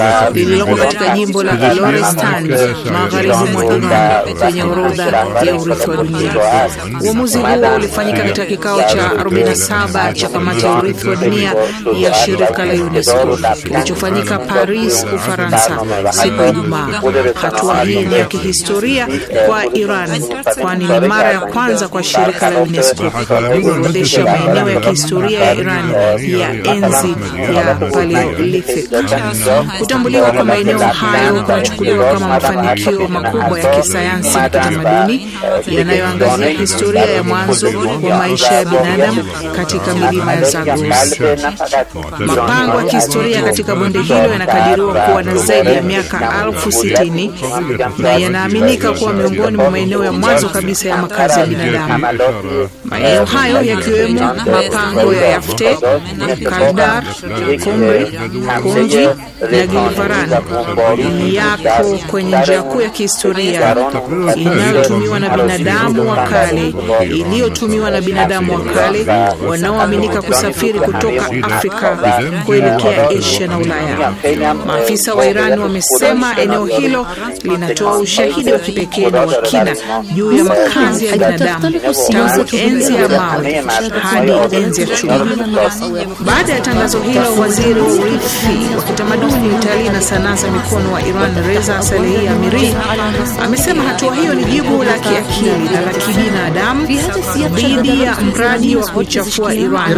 lililoko katika jimbo la Lorestan magharibi mwa Iran kwenye orodha ya urithi wa dunia. Uamuzi huo ulifanyika katika kikao cha 47 cha kamati ya urithi wa dunia ya shirika la UNESCO kilichofanyika Paris, Ufaransa siku ya Ijumaa. Hatua hii ni ya kihistoria kwa Iran, kwani ni mara ya kwanza kwa shirika la UNESCO kuorodhesha maeneo ya kihistoria ya Iran ya enzi ya Paleolithic. Kutambuliwa kwa maeneo hayo kunachukuliwa kama mafanikio makubwa ya kisayansi na kitamaduni yanayoangazia historia ya mwanzo wa maisha ya binadamu katika milima ya Zagros. Mapango ya kihistoria katika bonde hilo yanakadiriwa kuwa na zaidi ya miaka 60,000 na yanaaminika kuwa miongoni mwa maeneo ya mwanzo kabisa ya makazi ya binadamu. Maeneo hayo yakiwemo mapango ya Yafte, Kaldar, Kumri, Kunji na Gilvaran yako kwenye njia kuu ya kihistoria inayotumiwa na binadamu wa kale, iliyotumiwa na binadamu wa kale wanaoaminika kusafiri kutoka Afrika kuelekea Asia na Ulaya. Maafisa wa Iran wamesema eneo hilo linatoa ushahidi wa kipekee na wa kina juu ya makazi ya binadamu tangu enzi ya mawe hadi enzi ya chuma. Baada ya tangazo hilo, waziri wa urithi wa kitamaduni, utalii na sanaa za mikono wa Iran, Reza Salehi Amiri, amesema hatua hiyo ni jibu la kiakili na la kibinadamu dhidi ya mradi wa kuchafua Iran.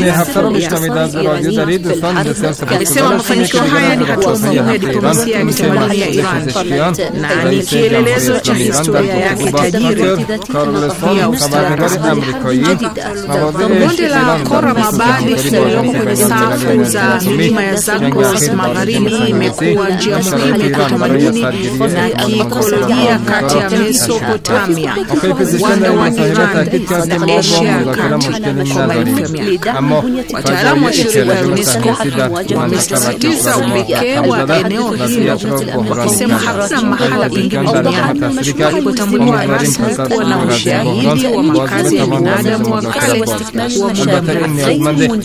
Amesema mafanikio haya ni hatua muhimu ya diplomasia ya kitamaduni ya Iran na ni kielelezo cha historia yake tajiri ya ustaarabu. Bonde la Khoramabad lililoko kwenye safu za milima ya Zagros magharibi imekuwa njia muhimu ya kitamaduni na kiikolojia kati ya Mesopotamia, uwanda wa Iran na Asia ya kati kwa maelfu ya miaka. Wataalamu wa shirika la UNESCO wamesisitiza upekee wa eneo hilo, wakisema hakuna mahala pengine duniani palipotambuliwa rasmi kuwa na ushahidi wa makazi ya binadamu wa kale wa muda mrefu.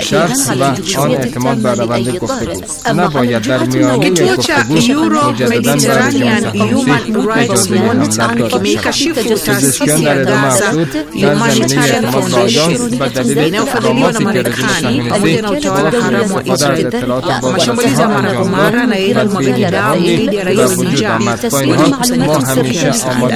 Kituo cha Euro-Mediterranean Human Rights Monitor kimeikashifu taasisi ya Gaza Humanitarian Foundation inayofadhiliwa na Marekani pamoja na utawala haramu wa Israel mashambulizi ya mara kwa mara na yenye umwagaji damu dhidi ya raia wenye njaa ili kukusanyika kupokea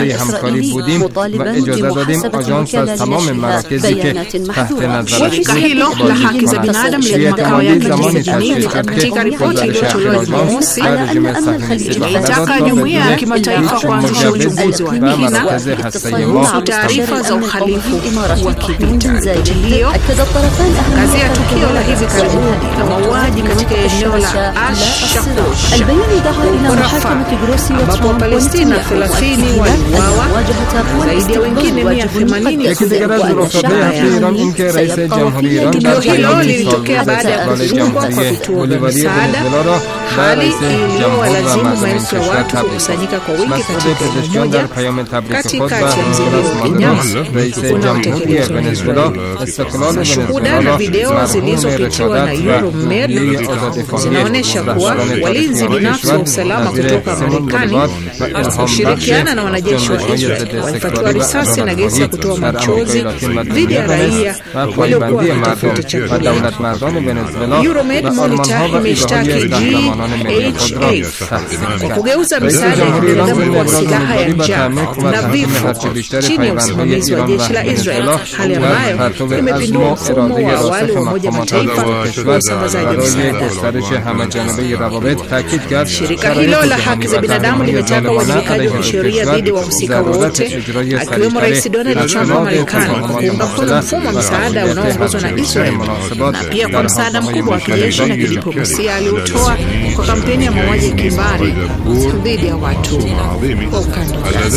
msaada. Shirika hilo la haki za binadamu lenye makao yake mjini Geneva katika ripoti iliyotolewa Jumamosi ilitaka jumuiya ya kimataifa kuanzisha uchunguzi wa kina kuhusu taarifa za uhalifu wa kivita. Ndio kazi ya tukio la hivi karibuni la mauaji katika eneo la Al-Shakosh ambapo Wapalestina 30 waliuawa, zaidi ya wengine 180 tukio hilo lilitokea baada ya kufungwa kwa vituo vya msaada, hali iliyowalazimu maelfu ya watu kukusanyika kwa wingi katika mmoja katikati ya mzingiro wa kinyama unaotekelezwa. Shuhuda na video zilizopitiwa na Euromed zinaonyesha kuwa walinzi binafsi wa usalama kutoka Marekani kushirikiana na wanajeshi wa Israel walifyatua risasi na gesi ya kutoa machozi dhidi ya raia waliokuwa wakitafuta chakula. Euromed Monitor imeshtaki GHA kwa kugeuza misaada ya kibinadamu kuwa silaha ya njaa na vifo chini ya usimamizi wa jeshi la Israel, hali ambayo imepindua mfumo wa awali wa Umoja wa Mataifa wa usambazaji msaada. Shirika hilo la haki za binadamu limetaka uwajibikaji wa kisheria dhidi ya wahusika wote, akiwemo Rais Donald Trump wa Marekani kwa kuunga mkono mfumo wa msaada unaoongozwa na Israel na pia kwa msaada mkubwa wa kijeshi na kidiplomasia aliotoa kwa kampeni ya mauaji ya kimbari dhidi ya watu wa ukanda wa Gaza.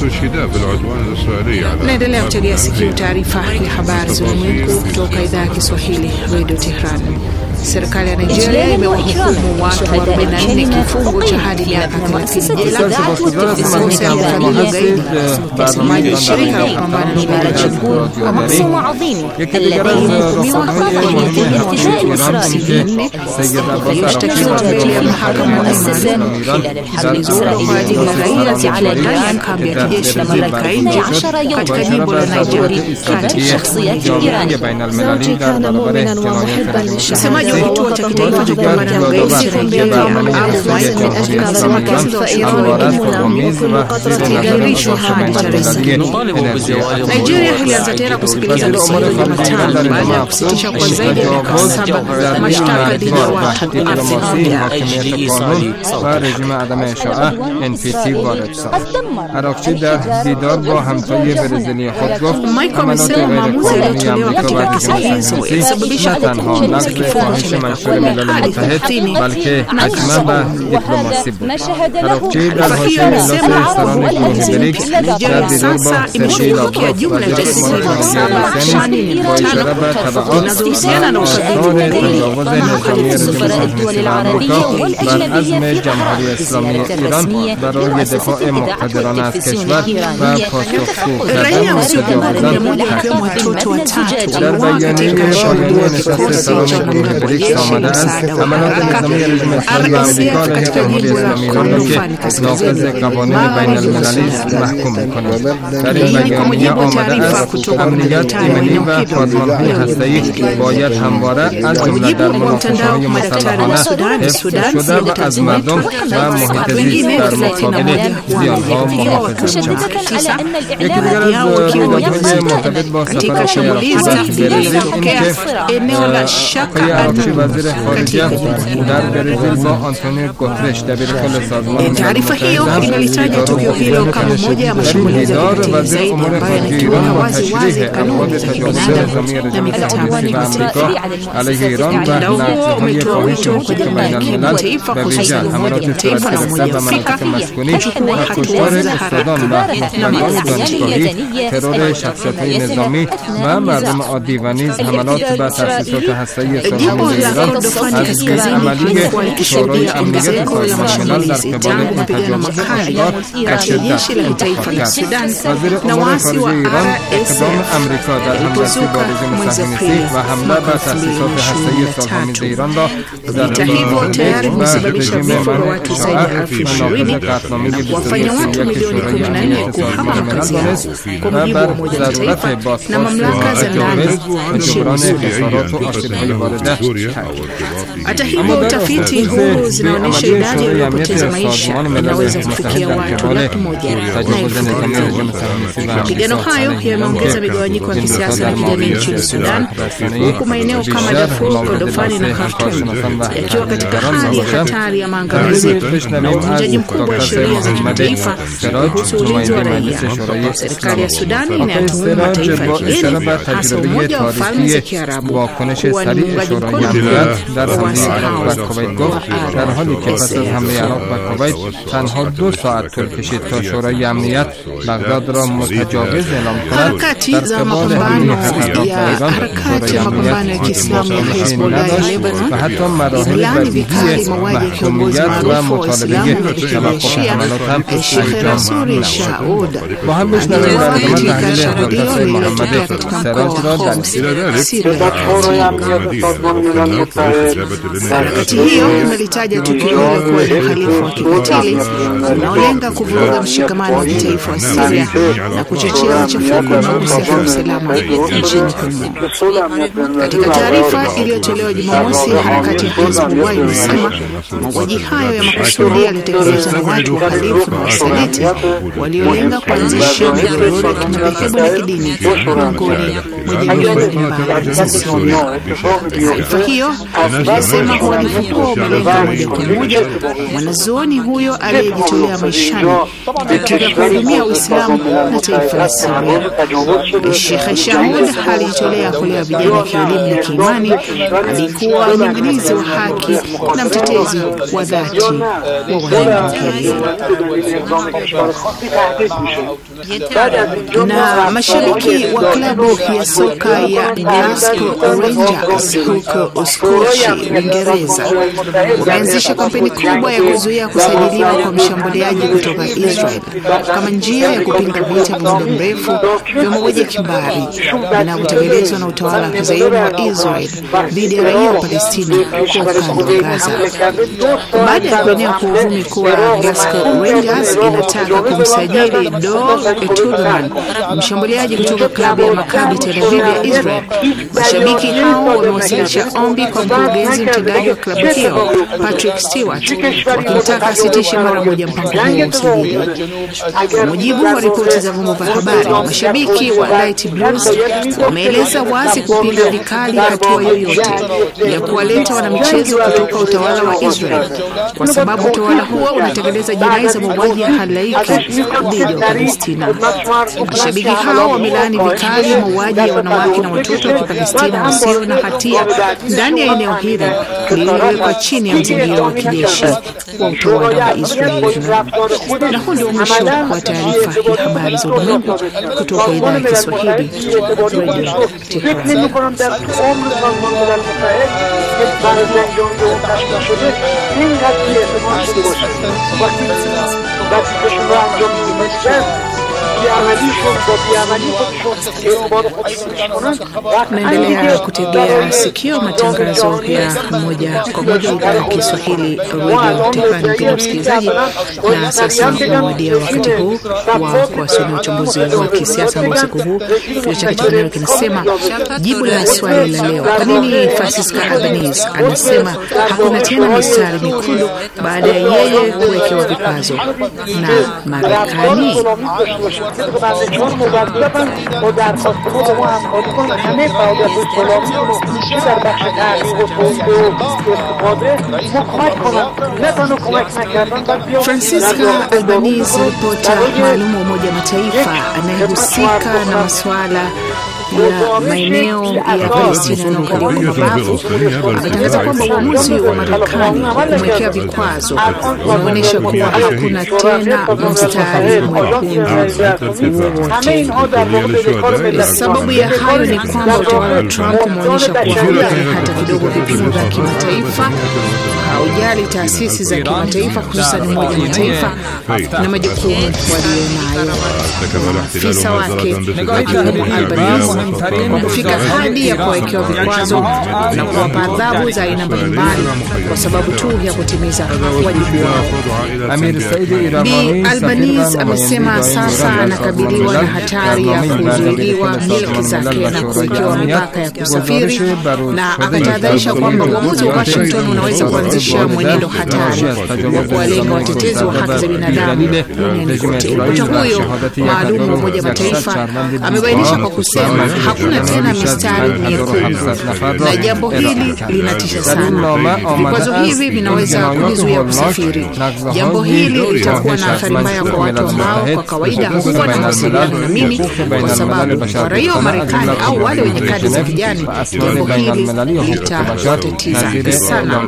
Naendelea kutegea sikio taarifa ya habari za ulimwengu kutoka idhaa ya Kiswahili Radio Tehran. Serikali ya Nigeria imewahukumu watu 44 kifungo cha hadi miaka 30 jela kwa ugaidi. Msemaji wa shirika la kupambana na ugaidi ومقسوم عظيم الذي يحكمون خطأ في الاحتجاج الإسرائيلي ويشتكون في محاكم مؤسسة خلال الحرب الإسرائيلية التي على إيران استمرت 12 يوما كانت الشخصيات الإيرانية. زوجي كان مؤمنا ومحبا للشعب. msemaji wa kituo cha kitaifa cha kupambana na ugaidi من أشكال المكاسب فإيران يهمنا وكل قطرة دم Nigeria ilianza tena kusikiliza kesi hiyo Jumatano baada ya kusitisha kwa zaidi ya miaka 7 mashtaka dhidi ya watu 40. عراقچی در دیدار با همتای برزیلی خود گفت Mike amesema maamuzi yaliyotolewa katika kesi hizo yalisababisha تنها نقض خواهش منشور ملل متحد بلکه حتما و دیپلماسی بود. عراقچی در حاشیه اجلاس سران گروه بریکس در دیدار با سرگئی لاوروف وزیر خارجه با اشاره به تبعات و آثار تجاوز نظامی رژیم صهیونیستی آمریکا بر عزم جمهوری اسلامی ایران برای دفاع مقتدرانه از کشور و پاسخگو کردن به تجاوزات در بیانیه پایانی نشست سران گروه بریکس آمده است عملات نظامی رژیم اسلامی و آمریکا علیه جمهوری اسلامی ایران را که ناقض قوانین بین المللی محکوم می‌کند. در این بیانیه آمده است امنیت ایمنی و سازمان‌های هسته‌ای باید همواره از جمله در مناقشه‌های مسلحانه حفظ شده و از مردم و محیط زیست در مقابل زیان‌ها محافظت شود. یکی دیگر از رویدادهای مرتبط با سفر شیراقچی به برزیل این که آقای عراقچی وزیر خارجه در برزیل با آنتونیو گوترش دبیرکل سازمان ملل متحد دیدار وزیر امور خارجه ایران با تشریح ابعاد تجاوز نظامی رژیم صهیونیستی و آمریکا علیه ایران و نقض‌های فاحش حقوق بین الملل به ویژه حملات صورت گرفته به مناطق مسکونی و کشتار استادان و مطلقان دانشگاهی، ترور شخصیت‌های نظامی و مردم عادی و نیز حملات به تأسیسات هسته‌ای سازمان ایران از عملی شورای امنیت سازمان ملل در قبال این تجاوز آشکار به شدت انتقاد کرد. وزیر امور خارجه ایران اقدام امریکا در همدستی با رژیم صهیونیستی و حمله به تأسیسات هسته‌ای سازمان ایران را در مواجهه با رژیم منع اشاعه و ناقض قطعنامه 231 شورای امنیت سازمان ملل دانست و بر ضرورت بازپاس تجاوز و جبران خسارات و آسیب‌های وارده تاکید. Hata hivyo utafiti huu zinaonyesha idadi ya waliopoteza maisha inaweza kufikia watu 100,000. Mapigano hayo yameongeza migawanyiko ya kisiasa na kijamii nchini Sudan, huku maeneo kama Darfur, Kordofani na Khartoum yakiwa katika hali ya hatari ya maangamizi na uvunjaji mkubwa wa sheria za kimataifa kuhusu ulinzi wa raia. Serikali ya Sudan inayatuhumu mataifa ya kigeni, hasa Umoja wa Falme za Kiarabu, kuwa ni muungaji mkono در حمله عراق و کویت گفت در حالی که پس از حمله عراق و کویت تنها 2 ساعت طول کشید تا شورای امنیت بغداد را متجاوز اعلام کند، در قبال حمله عراق و ایران شورای امنیت متوجه نداشت و حتی مراحل بدیهی محکومیت و مطالبه توقف حملات هم انجام نشد. با هم بشنویم در ادامه تحلیل دکتر محمد سراج را در Harakati hiyo imelitaja tukio hilo kuwa ni uhalifu wa kikatili unaolenga kuvuruga mshikamano wa kitaifa wa Syria na kuchochea machafuko na ukosefu wa usalama nchini humo. Katika taarifa iliyotolewa Jumamosi, harakati ya Hezbollah ilisema mauaji hayo ya makusudi yalitekelezwa na watu wahalifu na wasaliti waliolenga kuanzisha migogoro ya kimadhehebu na kidini miongoni mwa jamii mbalimbali za Syria. Taarifa hiyo ilisema uhalifu huo umelenga moja kwa moja mwanazuoni huyo aliyejitolea maishani katika kuhudumia Uislamu na taifa la Syria. Sheikh Shahud alijitolea kulea vijana kielimu na kiimani, alikuwa mlinganizi wa haki na mtetezi wa dhati wa wanawake. Na mashabiki wa klabu ya soka ya Glasgow Rangers huko Uskochi, Uingereza wameanzisha kampeni kubwa ya kuzuia kusajiliwa kwa mshambuliaji kutoka Israel kama njia ya kupinga vita vya muda mrefu vya mauaji ya kimbari vinavyotekelezwa na utawala wa kizayuni wa Israel dhidi ya raia wa Palestina kwa ukanda wa Gaza. Baada ya kuenea kwa uvumi kuwa Glasgow Rangers inataka kumsajili Dov Etuberman, mshambuliaji kutoka klabu ya Maccabi Tel Aviv ya Israel, mashabiki hao wamewasilisha ombi kwa mkurugenzi mtendaji wa klabu hiyo Patrick Stewart wakimtaka asitishe mara moja mpango huo wa usajili. Kwa mujibu wa ripoti za vyombo vya habari, mashabiki wa Light Blues wameeleza wazi kupinga vikali hatua yoyote ya kuwaleta wanamichezo kutoka utawala wa Israel kwa sababu utawala huo unatekeleza jinai za mauaji ya halaiki dhidi ya Palestina. Mashabiki hao wamelaani vikali mauaji ya wanawake na watoto wa Kipalestina wasio na hatia ndani ya eneo hilo lililowekwa chini ya mzingiro wa kijeshi wa utawala wa Israeli. Na huu ndio mwisho wa taarifa ya habari za ulimwengu kutoka idhaa ya Kiswahili Radio Tehran. Naendelea kutegea sikio matangazo ya moja kwa moja idhaa ya Kiswahili Radio Tehran, mpendwa msikilizaji, na sasa umewadia wakati huu wa kuwasomea uchambuzi wa kisiasa ambao siku huu kichwa chake cha leo kinasema jibu la swali la leo: kwa nini Francisca Albanese anasema hakuna tena mistari mekundu baada ya yeye kuwekewa vikwazo na Marekani? Francisca Albanese, ripota maalum wa Umoja wa Mataifa anayehusika na masuala ya maeneo ya Palestina na ukaliwa kwa mabavu, ametangaza kwamba uamuzi wa Marekani kumwekea vikwazo unaonyesha kuwa hakuna tena mstari mwekundu wowote. Sababu ya hayo ni kwamba utawala wa Trump umeonyesha kuwa haujali hata kidogo vipimo vya kimataifa, haujali taasisi za kimataifa hususan Umoja wa Mataifa na majukumu walionayo. Afisa wake akiwemo Albanese kufika hadi ya kuwekewa vikwazo na kuwapa adhabu za aina mbalimbali kwa sababu tu ya kutimiza wajibu wao. Bi Albanese amesema sasa anakabiliwa na hatari ya kuzuiliwa milki zake na kuwekewa mipaka ya kusafiri, na akatahadharisha kwamba uamuzi wa Washington unaweza kuanzisha mwenendo hatari wa kuwalenga watetezi wa haki za binadamu duniani kote. Ripota huyo maalum wa Umoja wa Mataifa amebainisha kwa kusema hakuna tena mistari miekundu, na jambo hili linatisha sana. Vikwazo hivi vinaweza kuzuia kusafiri. Jambo hili litakuwa na athari mbaya kwa watu ambao kwa kawaida huwa na mawasiliano na mimi, kwa sababu kwa raia wa Marekani au wale wenye kadi za kijani, jambo hili litawatatiza sana.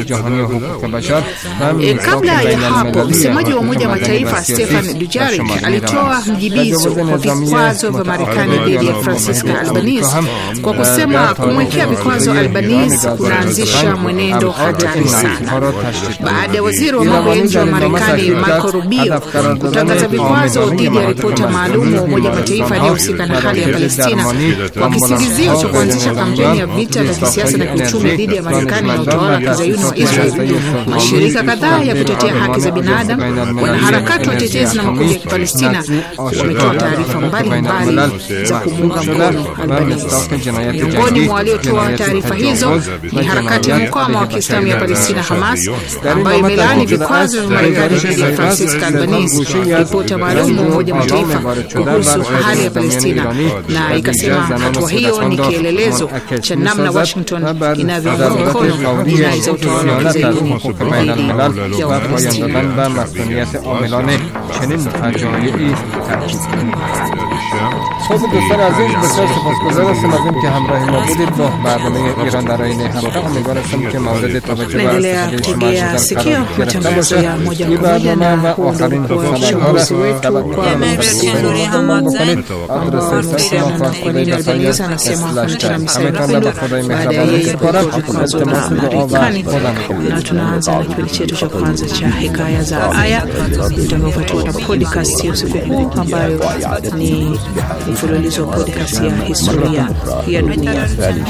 Kabla ya hapo, msemaji wa Umoja wa Mataifa Stefan Dujarric alitoa mjibizo kwa vikwazo vya Marekani dhidi ya Francisca Albanese kwa kusema kumwekea vikwazo Albanese kunaanzisha mwenendo hatari sana. Baada ya waziri wa mambo ya nje wa Marekani Marco Rubio kutangaza vikwazo dhidi ya ripota maalum wa Umoja wa Mataifa anayehusika na hali ya Palestina kwa kisingizio cha kuanzisha kampeni ya vita vya kisiasa na kiuchumi dhidi ya Marekani na utawala wa kizayuni wa Israel, mashirika kadhaa ya kutetea haki za binadamu, wanaharakati watetezi na makundi ya Kipalestina wametoa taarifa mbalimbali za kumunga mkono Albanese. Miongoni mwa waliotoa taarifa hizo ni harakati ya mukawama wa Kiislamu ya Palestina Hamas, ambayo imelaani vikwazo vya Marekani dhidi ya Francisca Albanese, ripota maalum wa Umoja wa Mataifa kuhusu hali ya Palestina, na ikasema hatua hiyo ni kielelezo cha namna Washington inavyounga mkono jinai za utawala wa kizayuni dhidi ya Wapalestina. خب دوستان عزیز به بسیار سپاسگزار هستم از اینکه همراه ما بودید با برنامه ایران در آینه هفته. امیدوارم که مورد توجه و استفاده شما گرفته باشه. این برنامه و آخرین خبرها را بکنید. آدرس سایت ما فارسی.com/. همتان به خدای مهربان سپارم. التماس دعا و خدا نگهدار. Na tunaanza na kipindi chetu cha kwanza cha hekaya za aya utakaopatiwa na podcast ya usiku huu ambayo ni mfululizo wa podcast ya historia ya dunia.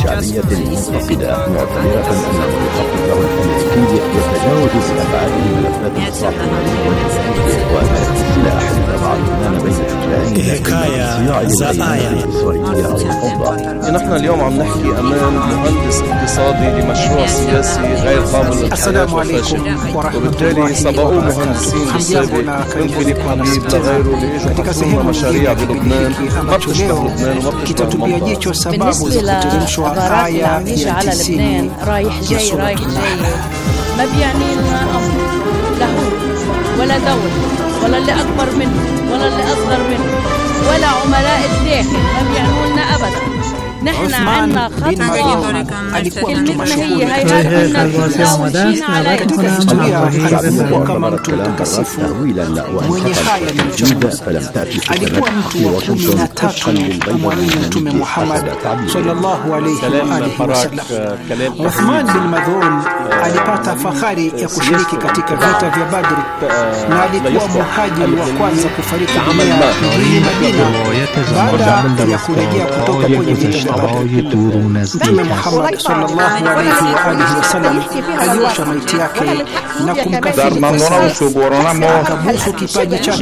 حكاية زايا. نحن اليوم عم نحكي أمام مهندس اقتصادي لمشروع سياسي غير قابل للحياة وفاشل، وبالتالي سبقوه مهندسين سابق من فيليب حبيب لغيره ليجوا يحطوا مشاريع بلبنان ما بتشتغل بلبنان وما بتشتغل بالنسبة للغارات اللي عم يجي على لبنان رايح جاي ما بيعني لنا أمر له ولا دولة ولا اللي أكبر منه ولا اللي أصغر منه ولا عملاء الداخل ما بيعنوا لنا أبدا. نحن عندنا خط كلمتنا هي هيدا وشينا على kama mtu mtakatifu mwenye haya ni mchamungu. Alikuwa mtu wa 13 kumwamini Mtume Muhammad sallallahu alayhi wa sallam. Uthman bin Mad'un alipata fahari ya kushiriki katika vita vya Badri na alikuwa muhajiri wa kwanza kufariki dunia mjini Madina baada ya kurejea kutoka kwenye vita vya Badri. Mtume Muhammad sallallahu alayhi wa sallam aliosha maiti yake na kumkafini akabusu kipaji chake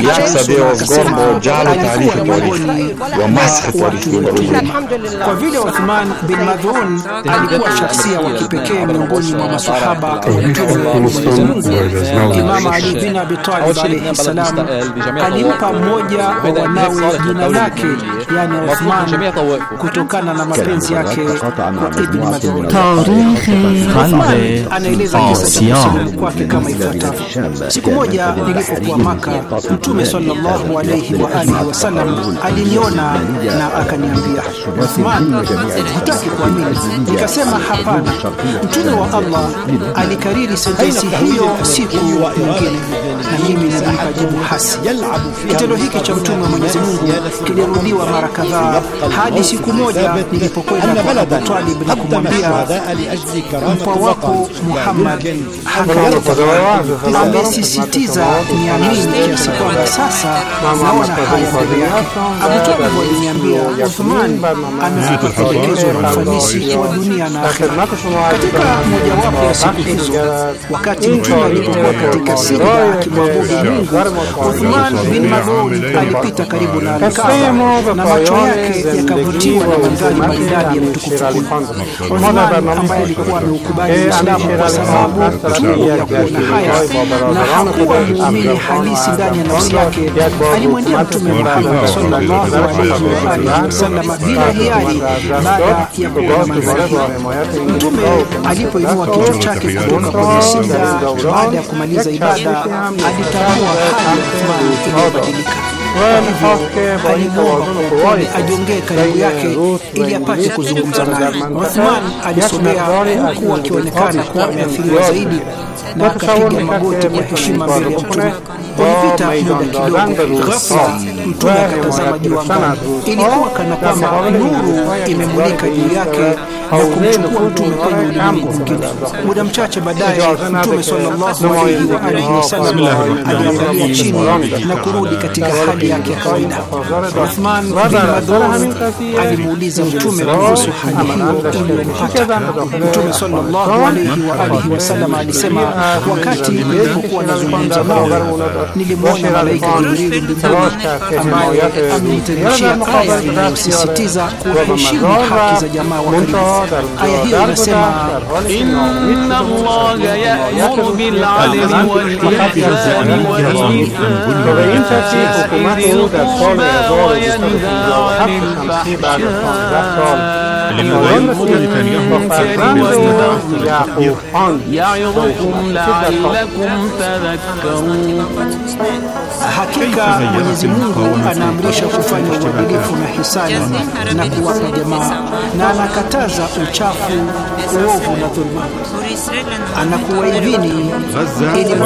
kwa vile Uthman bin Mad'un alikuwa shakhsia wa kipekee miongoni mwa masahaba wa Mtume wa Mwenyezi Mungu. Imam Ali bin Abi Talib alayhi salam alimpa mmoja wa wanawe jina lake, yani Uthman, kutokana na mapenzi yake kwa Ibn Mad'un. Anaeleza kisa kwake kama ifuatavyo. Siku moja nilipokuwa Maka, Mtume sallallahu alayhi wa alihi wasallam aliniona na akaniambia, Uthman, hutaki kuamini? Nikasema hapana. Mtume wa Allah alikariri sentensi hiyo siku nyingine na mimi nilimpa jibu hasi. Kitendo hiki cha Mtume wa Mwenyezi Mungu kilirudiwa mara kadhaa hadi siku moja nilipokwenda kwa Abu Talib na kumwambia, mpwa wako Muhammad amesisitiza niamini kiasi kwamba sasa naona haya mbele yake. Abu Talib aliniambia, Uthman amekupa pendekezo la ufanisi wa dunia na akhera. Katika mojawapo ya siku hizo, wakati Mtume alipokuwa katika sijda akimwabudu Mungu, Uthman bin Mad'un alipita karibu na Kaaba na macho yake yakavutiwa na mandhari maridadi ya mtukufu. Uthman ambaye alikuwa ameukubali Uislamu kwa sababu ya kuona haya na hakuwa muumini halisi ndani ya nafsi yake, alimwendea Mtume Muhammad sallallahu alayhi wa sallam bila hiari baada ya kuona mandhari. Mtume alipoinua kichwa chake kutoka kwenye sijda baada ya kumaliza ibada, alitambua hali ya Uthman iliyobadilika. Alimwomba ajongee karibu yake ili apate kuzungumza naye. Uthman alisogea huku akionekana kuwa ameathiriwa zaidi na akapiga magoti kwa heshima mbele ya Mtume. Walipita muda kidogo, ghafla Mtume akatazama juu angani. Ilikuwa kana kwamba nuru imemulika juu yake na kumchukua Mtume kwenye ulimwengu mwingine. Muda mchache baadaye, Mtume sallallahu alayhi wa sallam aliangalia chini na kurudi katika hali yake ya kawaida. Uthman bin Mad'un alimuuliza Mtume kuhusu hali hiyo iliyompata. Mtume sallallahu alayhi wa sallam alisema, wakati nilipokuwa nazungumza nawe nilimwona malaika Jibril mbinguni ambaye ameniteremshia aya inayosisitiza kuheshimu haki za jamaa wa karibu. Aya hiyo inasema, inna Allaha ya'muru bil 'adli wal ihsani wa ita'i dhil qurba wa yanha 'anil fahsha'i يعظكم لعلكم تذكرون. Hakika Mwenyezi Mungu anaamrisha kufanya uadilifu na hisani na kuwapa jamaa, na anakataza uchafu, uovu na dhulma. Anakuwaidhini ili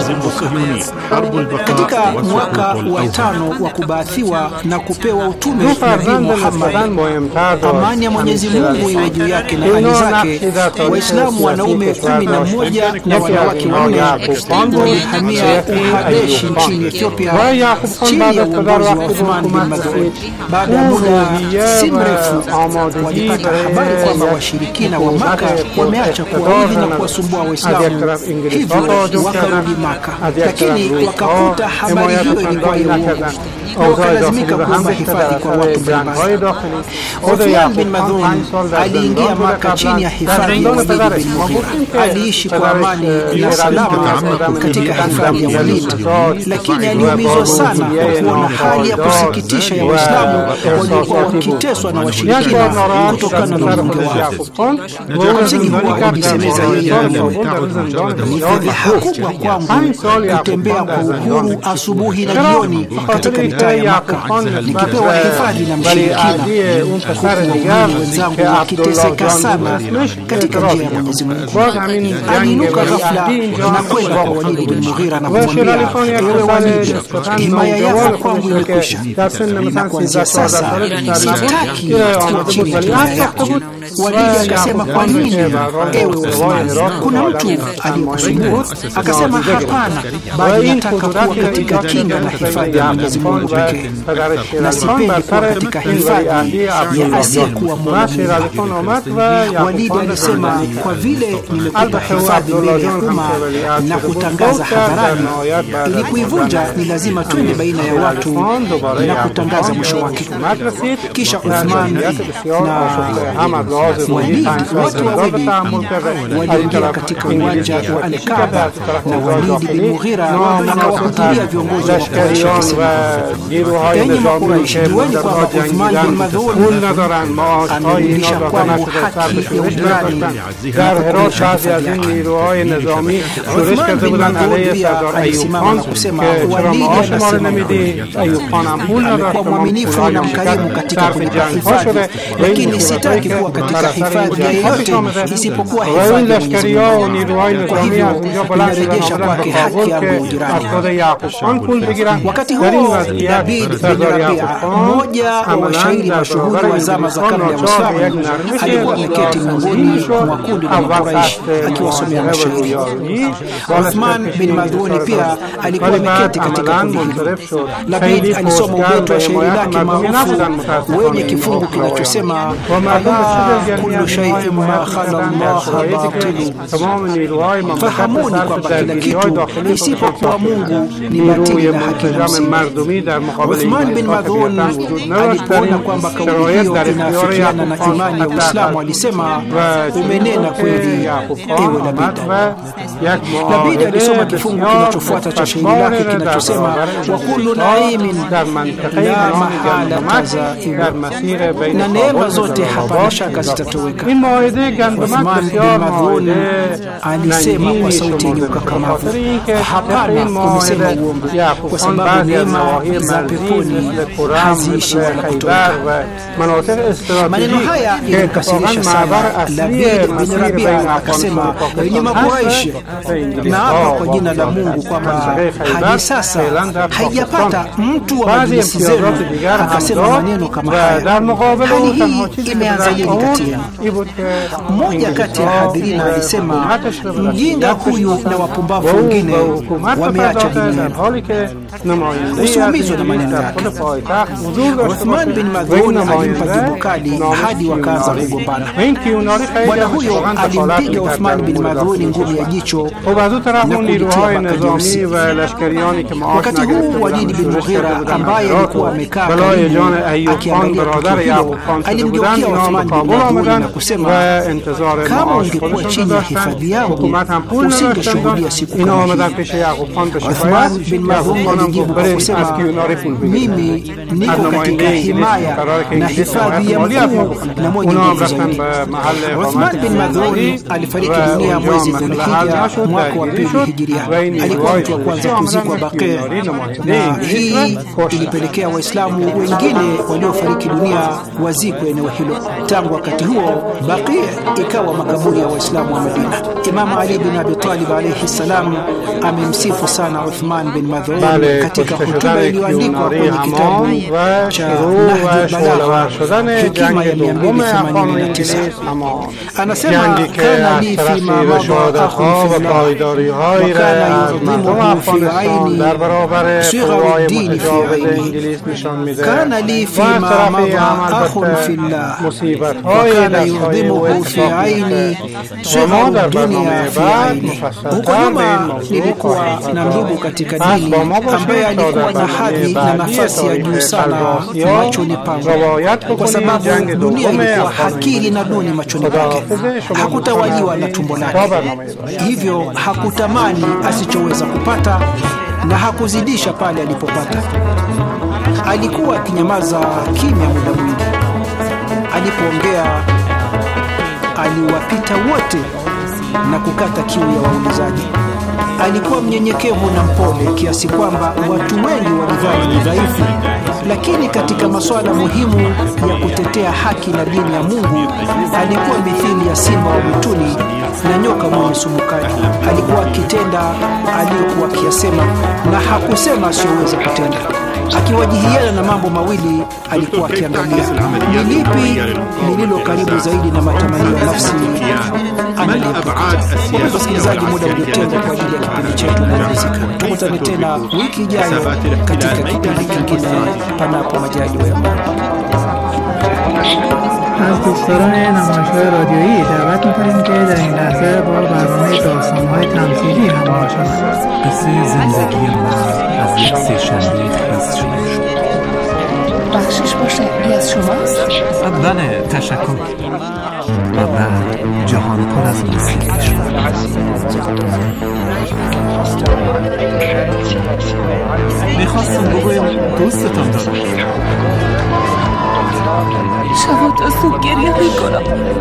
katika mwaka wa 5 wa kubaathiwa na kupewa utume Nabii Muhammad, amani ya Mwenyezi Mungu iwe juu yake na hali zake, Waislamu wanaume 11 na wanawake 4 walihamia Uhabeshi nchini Ethiopia chini ya uongozi wa Uthman bin Mad'un. Baada ya muda si mrefu walipata habari kwamba washirikina wa Maka wameacha kuwaudhi na kuwasumbua Waislamu, hivyo wakarudi Maka, lakini wakakuta habari hiyo ilikuwa ya uongo, wakalazimika kuomba hifadhi kwa watu mbalimbali. Uthman bin Mad'un aliingia Maka chini ya hifadhi ya Walid bin Mughira. Aliishi kwa amani na salama katika hifadhi ya Walid, lakini aliumizwa sana kwa kuona hali ya kusikitisha ya Waislamu waliokuwa wakiteswa na washirikina kutokana na unyonge wao. Kwa msingi huo alisemeza yeye, ni fedheha kubwa kwangu kutembea kwa uhuru asubuhi na jioni katika mitaa ya Maka nikipewa hifadhi na mshirikina, huku waumini wenzangu wakiteseka sana katika njia ya Mwenyezi Mungu. Aliinuka ghafla na kwenda kwa Walid bin Mughira na kumwambia, ewe Walid, himaya yako kwangu imekwisha, na kuanzia sasa sitaki kuwa chini ya himaya yako. Walid akasema, kwa nini ewe Uthman, kuna mtu aliyekusumbua? Akasema, hapana, bali nataka kuwa katika kinga na hifadhi ya Mwenyezi Mungu pekee, na sipendi kuwa katika hifadhi ya asiyekuwa Mungu. Walid alisema, kwa vile nimekupa hifadhi mbele ya umma na kutangaza hadharani, ili kuivunja ni lazima twende baina ya watu na kutangaza mwisho wake. Kisha Uthman na Walid watu wawili waliingia katika uwanja wa Al-Kaaba, na Walid bin Mughira akawahutubia viongozi wa Quraysh akisema, enyi Makuraishi, jueni kwamba Uthman bin Mad'un amerudisha kwangu haki ya ujirani na kukulisha hifadhi yake. Uthman bin Mad'un pia alisimama na kusema, Walid anasema amekuwa mwaminifu na mkarimu katika kunipa hifadhi, lakini sitaki kuwa katika hifadhi ya yeyote isipokuwa hifadhi ya Mwenyezi Mungu. Kwa hivyo ninarejesha kwake haki yangu ya ujirani. Wakati huo Labid bin Rabia, mmoja wa washairi mashuhuri wa zama za kabla ya Uislamu, alikuwa ameketi miongoni mwa kundi la Makuraish akiwasomea mashairi. Uthman bin Mad'un pia alikuwa ameketi katika kundi hilo. Labid alisoma ubeti wa shairi lake maarufu wenye kifungu kinachosema, kullu shay'in ma khala Allah batilu, fahamuni kwamba kila kitu isipokuwa Mungu ni batili na hakika msingi. Uthman bin Mad'un alipoona kwamba kauli hiyo inafikiana na imani ya Uislamu, alisema, umenena kweli ewe Labid. Labid alisoma kifungu kinachofuata cha shairi lake kinachosema, wa kullu naimin la mahala tazailu, na neema zote hapana shaka zitatoweka. Uthman bin Mad'un alisema kwa sauti yenye ukakamavu, hapana, umesema uongo, kwa sababu neema za peponi haziishi wala kutoweka. Maneno haya yalikasirisha sana Labid bin Rabia, akasema, wenye Makuraish, na hapa kwa jina la Mungu kwamba hadi sasa haijapata mtu wa majlisi zenu akasema maneno kama haya. Hali hii imeanza lini kati yenu? Mmoja kati ya hadhirina alisema, mjinga huyu na wapumbavu wengine wameacha dini yenu. Usiumizwe na maneno yake. Uthman bin Mad'un alimpa jibu kali hadi wakaanza kugombana. Bwana huyo alimpiga Uthman bin Mad'un ngumi ya jicho na kulitia bakajeusi. Wakati huu Walid bin Mughira ambaye alikuwa amekaa karibu akiangalia tukio hilo, alimgeukia Uthman bin Mad'un na kusema, kama ungekuwa chini ya hifadhi yangu usingeshuhudia siku kama hii. Uthman bin Mad'un alijibu kwa kusema, mimi niko katika himaya na hifadhi ya mkuu na mwenye nguvu zaidi. Uthman bin Mad'un alifariki dunia mwezi Dhulhijja mwaka wa 2 Hijiria. Alikuwa mtu wa kwanza kuzikwa Baqi, na hii ilipelekea Waislamu wengine waliofariki dunia wazikwe eneo hilo. Tangu wakati huo Baqi ikawa makaburi ya Waislamu wa Madina. Imam Ali bin Abi Talib alayhi salam amemsifu sana Uthman bin Mad'un katika hotuba iliyoandikwa kwenye kitabu cha Nahjul Balagha, hikima ya 289. Anasema kana li fi ma madha akhun fillah wa kana yudhimuhu fi aini sigharu ad-din fi aini. Kana li fi ma madha akhun fillah wa kana yudhimuhu fi aini sigharu ad-dunya fi aini. Huko nyuma nilikuwa na ndugu katika dini ambaye alikuwa na hadhi na nafasi ya juu sana machoni pangu, kwa sababu dunia ilikuwa hakiri na duni machoni pake. Hakutawaliwa na tumbo lake, hivyo hakutamani asichoweza kupata na hakuzidisha pale alipopata. Alikuwa akinyamaza kimya muda mwingi. Alipoongea aliwapita wote na kukata kiu ya waulizaji. Alikuwa mnyenyekevu na mpole kiasi kwamba watu wengi walidhani ni dhaifu, lakini katika masuala muhimu ya kutetea haki na dini ya Mungu alikuwa mithili ya simba wa mwituni na nyoka mwenye sumu kali. Alikuwa akitenda aliyokuwa akiyasema na hakusema asiyoweza kutenda. Akiwajihiana na mambo mawili alikuwa akiangalia ni lipi lililo karibu zaidi na matamanio ya nafsi analiepuka. Wasikilizaji, muda uliotengwa kwa ajili ya kipindi chetu umemalizika. Tukutane tena wiki ijayo katika kipindi kingine panapo majaliwa ya Mungu. از دوستان نمایش‌های رادیویی دعوت می‌کنیم که در این لحظه با برنامه داستان‌های تمثیلی همراه شوند. قصه زندگی ما از یک سه‌شنبه خیس شروع شد. بخشش با شعری از شماست؟ بله، تشکر. و بعد جهان پر از موسیقی شد. می‌خواستم بگویم دوستتان دارم. شب تا صبح گریه میکنم،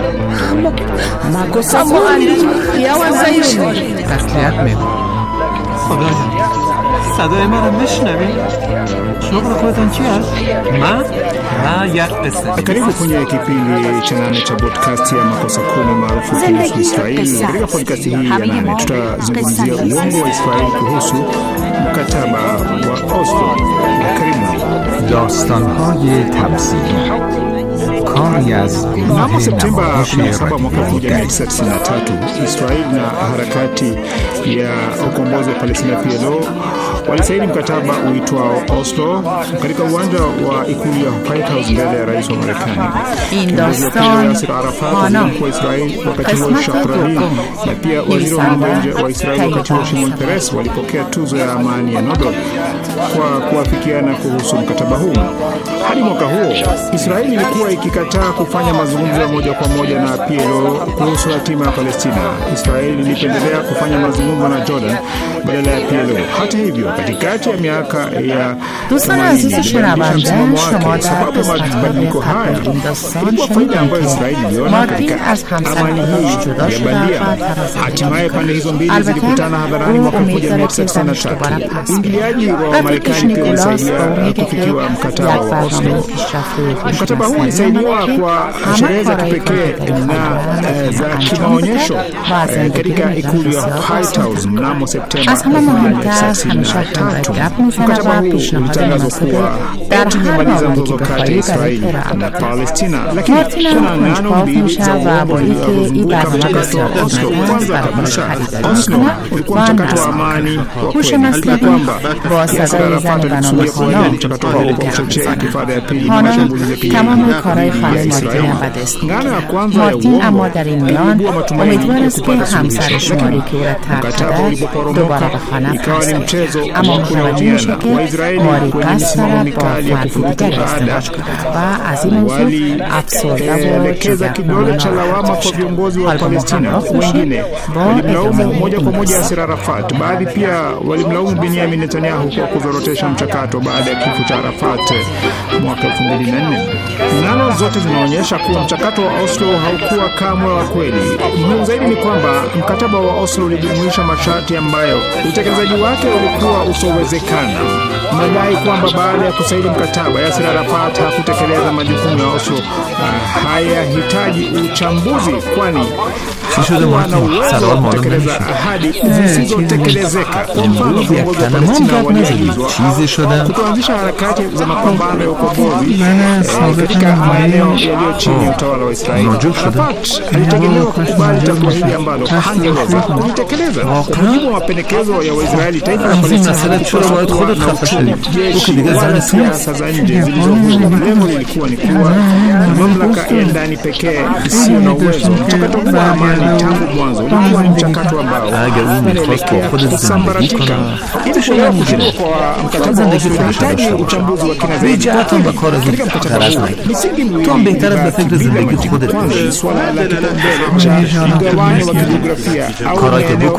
اما علی خیال شد. تسلیت میکنم. خدایا صدای من رو میشنوی؟ شغل خودتان چی هست؟ من یک قصه. Karibu kwenye kipindi cha 8 cha podcast ya makosa kumi maarufu kuhusu Israeli. Katika podcast hii ya 8 tutazungumzia uongo wa Israeli kuhusu mkataba wa Oslo. Karibu. داستان‌های تمثیلی کاری از Mnamo Septemba 17 mwaka 1993 Israeli na harakati ya ukombozi wa Palestina PLO walisaini mkataba uitwao Oslo katika uwanja wa ikulu ya White House mbele ya rais wa Marekani. این داستان Hana wa Israeli wakati wa Shakrani na pia waziri wa mambo ya nje wa Israeli wakati wa Shimon Peres walipokea tuzo ya amani ya Nobel kwa kuafikiana kuhusu mkataba huu. Hadi mwaka huo Israeli ilikuwa ikikataa kufanya mazungumzo ya moja kwa moja na PLO kuhusu hatima ya Palestina. Israeli ilipendelea kufanya mazungumzo na Jordan badala ya PLO. Hata hivyo, katikati ya miaka ya دوستان عزیز شنونده، شما در mabadiliko haya ilikuwa faida ambayo Israeli iliona katika amani hii ya bandia. Hatimaye pande hizo mbili zilikutana hadharani mwaka 1993. Uingiliaji wa Marekani pia ulisaidia kufikiwa mkataba wa Oslo. Mkataba huu ulisaidiwa kwa sherehe za kipekee na za kimaonyesho katika ikulu ya White House mnamo Septemba 1993. Mkataba huu ulitangazwa kuwa umemaliza mzozo kati ya Israeli na Palestina, lakini kuna ngano mbili za uongo zilizozuka mchakato wa Oslo. Kwanza kabisa, Oslo ulikuwa mchakato wa amani wa kweli, na kwamba Yasser Arafat alikusudia kuanza mchakato huo kwa kuchochea intifada ya pili na mashambulizi ya kijeshi ya Israeli. Ngano ya kwanza ya uongo ilibua matumaini kupata suluhisho, lakini mkataba ulipoporomoka ikawa ni mchezo wa kulaumiana. Waisraeli kwenye misimamo mikali ya kufurutu baada walielekeza kidole cha lawama kwa viongozi wa Palestina. Wengine walimlaumu moja kwa moja Yasser Arafat, baadhi pia walimlaumu Benjamin Netanyahu kwa kuzorotesha mchakato baada ya kifo cha Arafat mwaka 2004. Nalo zote zinaonyesha kuwa mchakato wa Oslo haukuwa kamwe wa kweli. Muhimu zaidi ni kwamba mkataba wa Oslo ulijumuisha masharti ambayo utekelezaji wake ulikuwa usowezekana. Madai kwamba baada ya kusaini mkataba Yasser Arafat hakutekeleza majukumu ya Oslo hayahitaji uchambuzi, kwani hakuwa na uwezo wa kutekeleza ahadi zisizotekelezeka. Kwa mfano, viongozi wa Palestina waliagizwa kuanzisha harakati za mapambano ya ukombozi katika maeneo yaliyo chini ya utawala wa Israeli. Arafat alitegemewa kukubali takwa hili ambalo hangeweza kulitekeleza. Kwa mujibu wa mapendekezo ya Waisraeli, taifa la Palestina siasa za nje zilizohusu. Lengo lilikuwa ni kuwa na mamlaka ya ndani pekee isiyo na uwezo. Mchakato wa amani tangu mwanzo ulikuwa ni mchakato ambao unaelekea kusambaratika. Ili kuelewa kushindwa kwa mkataba wa Oslo unahitaji uchambuzi wa kina zaidi. Katika mkataba huu misingi miwili bila swala la kipaumbele cha mgawanyo wa kijiografia au maeneo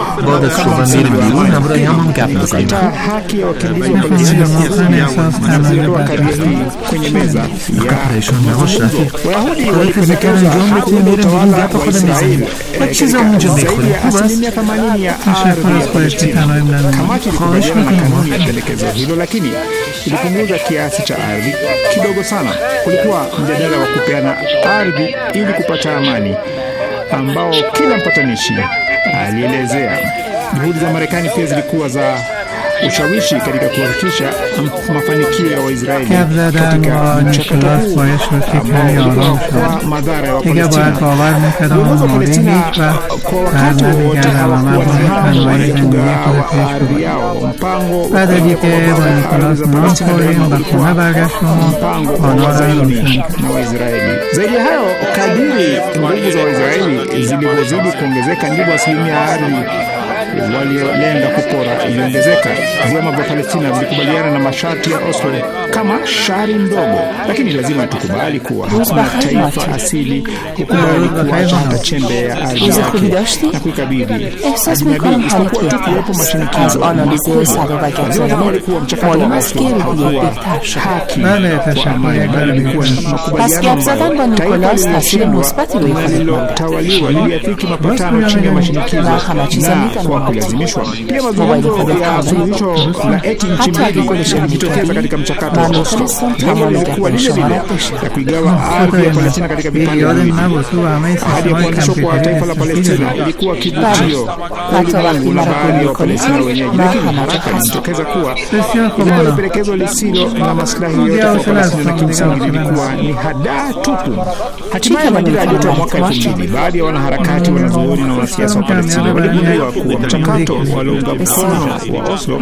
katika haki ya wakimbizi wa Palestina kuondoa kadhia hii kwenye meza ya mazungumzo. Wayahudi walipendekeza haki ya utawala wa Israeli zaidi ya asilimia 80 ya ardhi ya Palestina. Kamati ilikubaliana na kanuni ya pendekezo hilo, lakini ilipunguza kiasi cha ardhi kidogo sana. Kulikuwa mjadala wa kupeana ardhi ili kupata amani, ambao kila mpatanishi alielezea. Juhudi za Marekani pia zilikuwa za ushawishi katika kuhakikisha mafanikio ya Waisraeli katika mchakato huu ambao kwa madhara ya Wapalestina. Viongozi wa Palestina kwa wakati wote hawakuwa na hamu ya kugawa ardhi yao. Mpango wa ardhi za Palestina ulikuwa mpango wa Wazayuni na Waisraeli. Zaidi ya hayo, kadiri nguvu za Waisraeli zilivyozidi kuongezeka ndivyo asilimia ya ardhi waliolenga kupora iliongezeka. Vyama vya Palestina vilikubaliana na masharti ya Oslo kama shari ndogo, lakini lazima tukubali kuwa hakuna taifa asili kukubali kuacha hata chembe ya ardhi yake na kuikabidhi ajnabi, isipokuwa tu kuwepo mashinikizo makubwa. Walikuwa mchakato wa Oslo haukuwa haki kwa amani, bali ulikuwa makubaliano. Taifa lililotawaliwa liliafiki mapatano chini ya mashinikizo na kwa kulazimishwa. Pia mazungumzo ya suluhisho la eti nchi mbili yalijitokeza katika mchakato wa Oslo. Lengo lilikuwa lile lile ya kuigawa ardhi ya Palestina katika vipande viwili. Ahadi ya kuanzishwa kwa taifa la Palestina ilikuwa kivutio kwa ulimwengu na baadhi ya Wapalestina wenyeji, lakini haraka ilijitokeza kuwa ilikuwa pendekezo lisilo na maslahi yote kwa Palestina na kimsingi lilikuwa ni hadaa tupu. Hatimaye majira ya joto mwaka 2000, baadhi ya wanaharakati, wanazuoni na wanasiasa wa Palestina waligundua kuwa mchakato waliounga mkono wa Oslo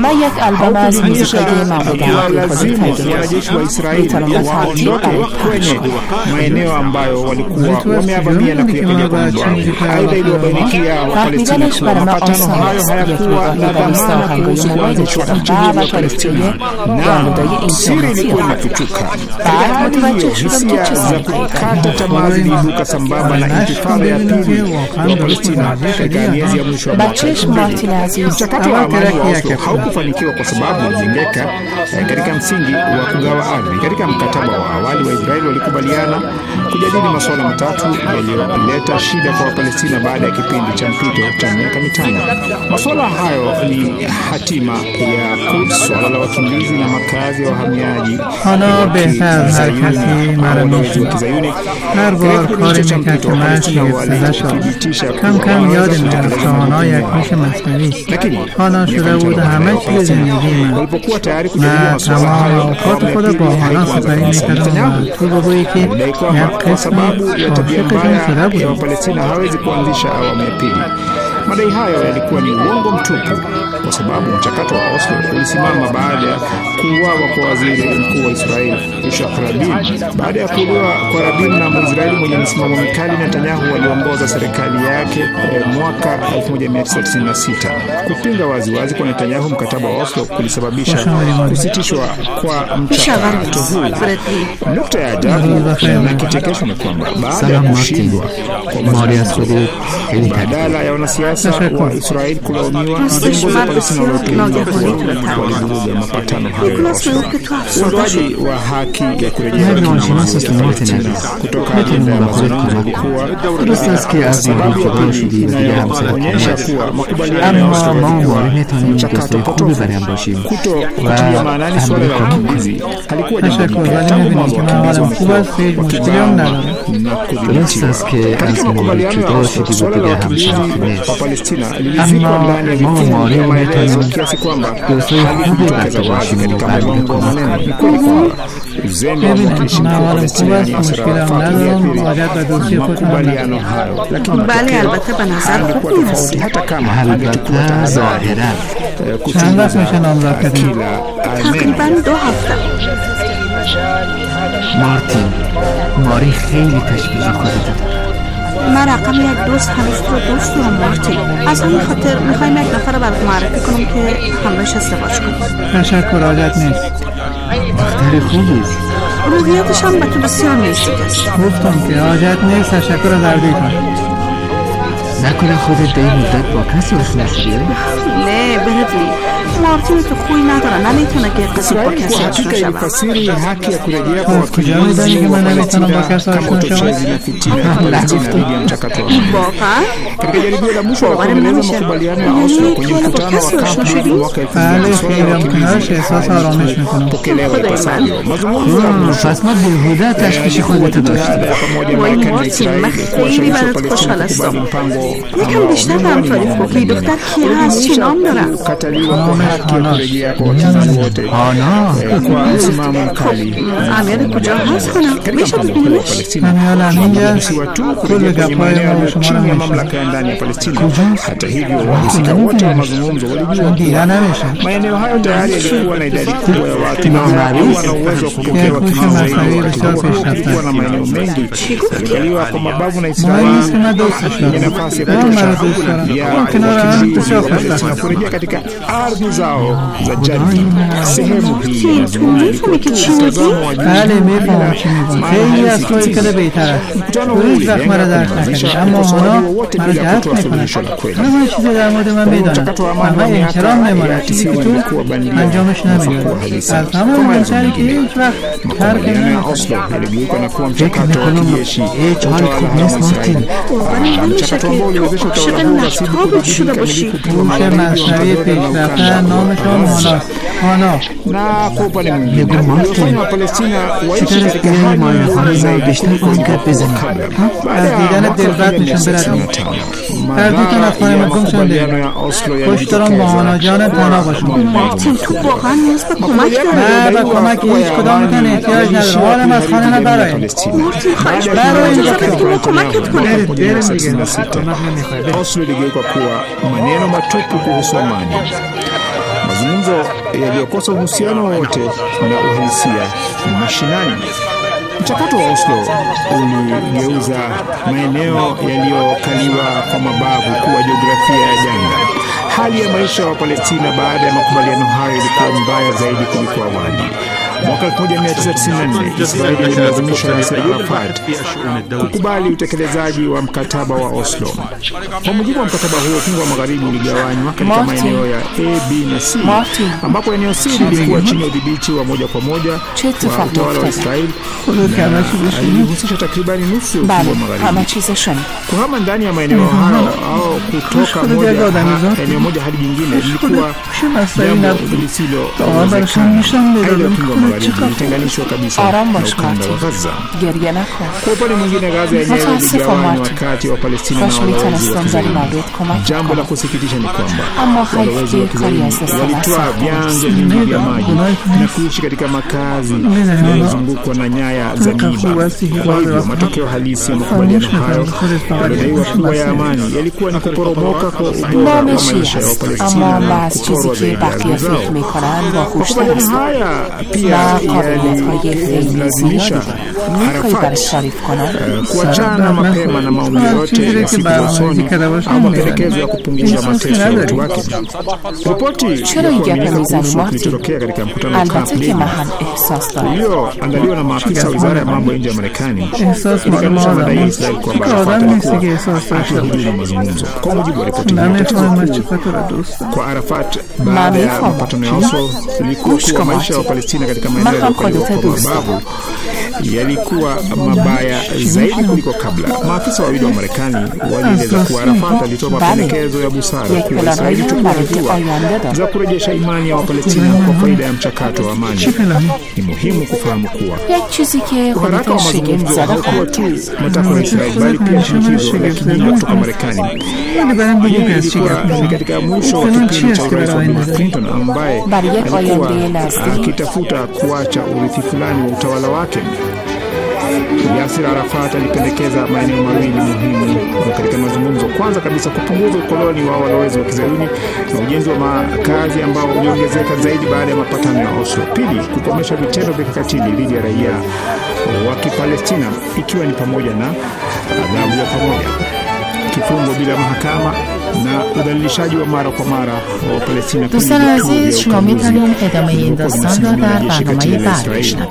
lazima wanajeshi wa Israeli waondoke kwenye maeneo ambayo walikuwa wameavamia na kuyakalia kwa muda. Aidha, iliwabainikia Wapalestina kuwa mapatano hayo hayakuwa na dhamana kuhusu kuanzishwa nchi huru ya Palestina, na siri ilikuwa inafichuka. Katika hali hiyo, hisia za kukata tamaa ziliibuka sambamba na intifada ya pili wa Palestina katika miezi ya mwisho wa mwaka. Mchakato wa amani wa Oslo haukufanikiwa kwa sababu ulijengeka katika msingi wa kugawa ardhi. Katika mkataba wa awali wa Israeli walikubaliana kujadili masuala matatu yaliyoleta shida kwa Wapalestina baada ya kipindi cha mpito cha miaka 5. Masuala hayo ni hatima ya Quds, swala la wakimbizi na makazi ya wahamiaji wa Kizayuni. هر بار کاری میکرد که مرد شگفت‌زده شد. کم کم یاد میرفت که آنها یک میش مصنوعی آنها شده بود همه چیز زندگی من. و تمام اوقات خود با آنها سپری میکردم و تو بگویی که یک قسمی عاشقشون شده بود. Madai hayo yalikuwa ni uongo mtupu, kwa sababu mchakato wa Oslo ulisimama baada ya kuuawa kwa waziri mkuu wa Israeli Yitzhak Rabin. Baada ya kuuawa kwa Rabin na Mwisraeli mwenye msimamo mikali, Netanyahu aliongoza serikali yake mwaka 1996. Kupinga waziwazi kwa Netanyahu mkataba wa Oslo kulisababisha kusitishwa kwa mchakato huu. Nukta ya ajabu na kichekesho ni kwamba baada ya kushindwa kwa mazungumzo, badala ya wanasiasa wa Israeli kulaumiwa, viongozi wa Palestina walivuruga mapatano hayo ya Oslo. Uondoaji wa haki ya kurejea Palestina kutoka ajenda ya mazungumzo ulikuwa sababu ya pili inayoonyesha kuwa makubaliano ya Oslo mchakato potofu. Kutokutia maanani suala la wakimbizi halikuwa jambo jipya tangu mwanzo wa wakimbizi wamekuwa wakibana na kudhibitiwa. Katika makubaliano ya Oslo, suala la wakimbizi wa Palestina lilizikwa ndani ya vifungu vya maelezo kiasi kwamba halikujitokeza wazi katika malengo maneno. Ni kweli kwamba uzembe wa mwakilishi mkuu wa Palestina Yasser Arafat uliathiri makubaliano hayo, lakini matokeo yalikuwa tofauti hata kama angechukua tahadhari kutimiza kila تقریباً 2 هفته. مارتین ماری خیلی تشویق خودت داره. من رقم یک دوست هنوز تو دوست دارم مارتین. از همین خاطر میخوایم یک نفر برات معرفی کنم که همراهش ازدواج کنم. تشکر، عادت نیست. دختر خوبی. روحیاتش هم به تو بسیار نزدیک است. گفتم که عادت نیست. تشکر از دردیتون. نکنه خودت به این مدت با کسی آشنا شدی؟ نه برادلی، مارتین تو خوی نداره، نمیتونه که قصد با کسی آشنا شود. Fasiri haki ya kurejea kwa کجا میدانی که من نمیتونم با کسی آشنا شوم؟ katika jaribio la mwisho la kuendeleza makubaliano ya Oslo kwenye mkutano wa Camp David mwaka 2000 pokelewa ipasavyo. پس ما بیهوده تشویش خودت داشتیم. وای مارتین، من خیلی برات خوشحال هستم. یکم بیشتر هم تعریف کن که دختر کی هست، چه نام داره؟ امیر کجا هست کنم؟ میشه ببینیمش؟ امیر همینجاست. کل گپای ما شما رو میشه. hata hivyo wahusika wote wa mazungumzo walijua maeneo hayo tayari yalikuwa na idadi kubwa ya watu na wana uwezo wa kupokea wakimbizi zaidi. Kulikuwa na maeneo mengi yalikaliwa kwa mabavu na Israeli yenye nafasi ya kutosha ya wakimbizi wa Palestina kurejea katika ardhi zao za jadi. Sehemu hii mtazamo wa خیلی از توی کده بهتره. روز وقت مرا درک نکنید، اما اونا مرا درک میکنند. همه چیزی در مورد من میدانند، اما احترام نمارد. چیزی که تو انجامش نمیدونی. از همون منشری که هیچ وقت ترک نمیکنند. فکر میکنم هیچ حال خوب نیست مارتین. نمیشه که عاشق نفتابت شده باشی. روش مصنوی پیشرفته نامشون هانا. بگو مارتین چطور از بیرون مایه خانه ما بیشتر کنگرد بزنیم؟ از دیدن دلبت نشون بردیم. هر دوتون از خانه من گم شده. خوش دارم با هانا جان تنها باشم. مارتین تو واقعا نیاز به کمک داره؟ نه به کمک هیچ کدامتون احتیاج نداره. حالم از خانه نبرایم. مارتین خواهش میکنم که ما کمکت کنم. Oslo iligeuka kuwa maneno matupu kuhusu amani. Mazungumzo yaliyokosa uhusiano wote na uhalisia mashinani. Mchakato wa Oslo uligeuza maeneo yaliyokaliwa kwa mabavu kuwa jiografia ya janga. Hali ya maisha wa Palestina baada ya makubaliano hayo ilikuwa mbaya zaidi kuliko awali. Mwaka 1994 Israeli ililazimisha Yasser Arafat kukubali utekelezaji wa mkataba wa Oslo. Kwa mujibu wa mkataba huo, ukingo wa magharibi uligawanywa katika maeneo ya A, B na C, ambapo eneo C lilikuwa chini ya udhibiti wa moja kwa moja wa utawala wa Israeli ilihusisha takribani nusu ya ukingo wa magharibi. Kuhama ndani ya maeneo hayo au kutoka eneo moja hadi jingine lilikuwa jambo lisilowezekana. Ukingo wa magharibi baridi ilitenganishwa kabisa na ukanda wa Gaza. Kwa upande mwingine, Gaza yenyewe iligawanywa kati ya Wapalestina na walowezi wa Kizayuni. Jambo la kusikitisha ni kwamba walowezi wa Kizayuni walitoa vyanzo vingi vya maji na kuishi katika makazi yanayozungukwa na nyaya za miiba. Kwa hivyo matokeo halisi ya makubaliano hayo yalidaiwa kuwa ya amani yalikuwa ni kuporomoka kwa ubora wa maisha ya Wapalestina na kuporwa zaidi ya ardhi zao. Makubaliano haya pia yalilazimisha Arafat kuachana mapema na maombi yote ya siku za usoni au mapendekezo ya kupunguza mateso ya watu wake. Ripoti ilitokea katika mkutano wa Camp David ulioandaliwa na maafisa wa wizara ya mambo ya nje ya Marekani ilikanusha madai ya Israeli kwamba Arafat alikuwa akihudhuria mazungumzo. Kwa mujibu wa ripoti kwa Arafat, baada ya mapatano ya Oslo, ilikuwa kuwa maisha ya Wapalestina katika maeneo yaliyokaliwa kwa mabavu yalikuwa mabaya zaidi kuliko kabla. Maafisa wawili wa Marekani walieleza kuwa Arafat alitoa mapendekezo ya busara kwa Israeli kuchukua hatua za kurejesha imani ya Wapalestina kwa faida ya mchakato wa amani. Ni muhimu kufahamu kuwa uharaka wa mazungumzo haukuwa tu matakwa ya Israeli bali pia shinikizo la kijinga kutoka Marekani. Hii ilikuwa katika mwisho wa kipindi cha Rais Bill Clinton ambaye alikuwa akitafuta kuacha urithi fulani wa utawala wake. Yasir Arafat alipendekeza maeneo mawili muhimu katika mazungumzo. Kwanza kabisa, kupunguza ukoloni wa walowezi wa Kizayuni na ujenzi wa makazi ambao uliongezeka zaidi baada ya mapatano ya Oslo. Pili, kukomesha vitendo vya kikatili dhidi ya raia wa Kipalestina, ikiwa ni pamoja na adhabu ya pamoja, kifungo bila mahakama na udhalilishaji wa mara kwa mara wa Palestina. دوستان عزیز، شما می‌توانید ادامه این داستان را در برنامه بعد بشنوید.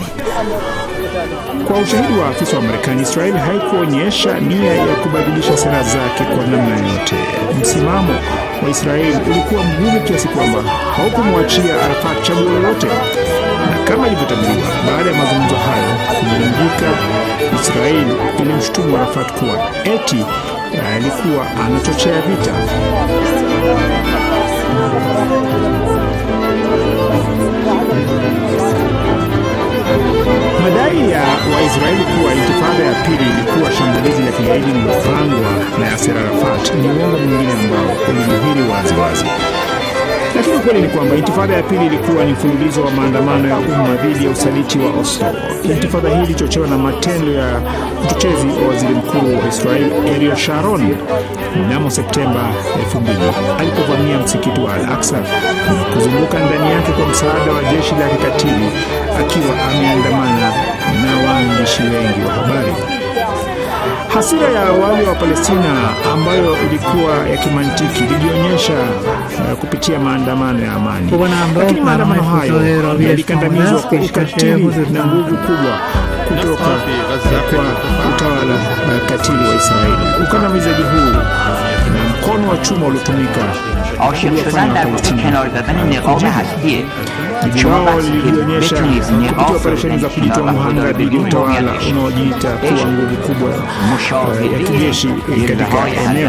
Kwa ushahidi wa afisa wa Marekani, Israeli haikuonyesha nia ya kubadilisha sera zake kwa namna yoyote. Msimamo wa Israeli ulikuwa mgumu kiasi kwamba haukumwachia Arafat chaguo lolote. Na kama ilivyotabiriwa, baada ya mazungumzo hayo kuandika, Israeli ilimshutumu Arafat kuwa eti alikuwa anachochea vita. Madai ya Waisraeli kuwa intifada ya pili ilikuwa shambulizi la kigaidi lililopangwa na Yasser Arafat ni uongo mwingine ambao ulidhihiri waziwazi. Lakini kweli ni kwamba intifada ya pili ilikuwa ni mfululizo wa maandamano ya umma dhidi ya usaliti wa Oslo. Intifada hii ilichochewa na matendo ya uchochezi wa waziri mkuu wa Israeli Ariel Sharon mnamo Septemba 2000 alipovamia msikiti wa Al-Aqsa na kuzunguka ndani yake kwa msaada wa jeshi la kikatili akiwa ameandamana na waandishi wengi wa habari. Hasira ya awali wa Palestina ambayo ilikuwa ya kimantiki ilionyesha kupitia maandamano ya amani. Lakini maandamano hayo yalikandamizwa kwa ukatili na nguvu kubwa kutoka kwa utawala katili wa Israeli. Ukandamizaji huu na mkono wa chuma uliotumika شدن در کنار دادن نقاب هستیه شما lilionyesha kupitia operesheni za kujitoa mhanga dhidi ya utawala unaojiita kuwa nguvu kubwa ya kijeshi katika eneo.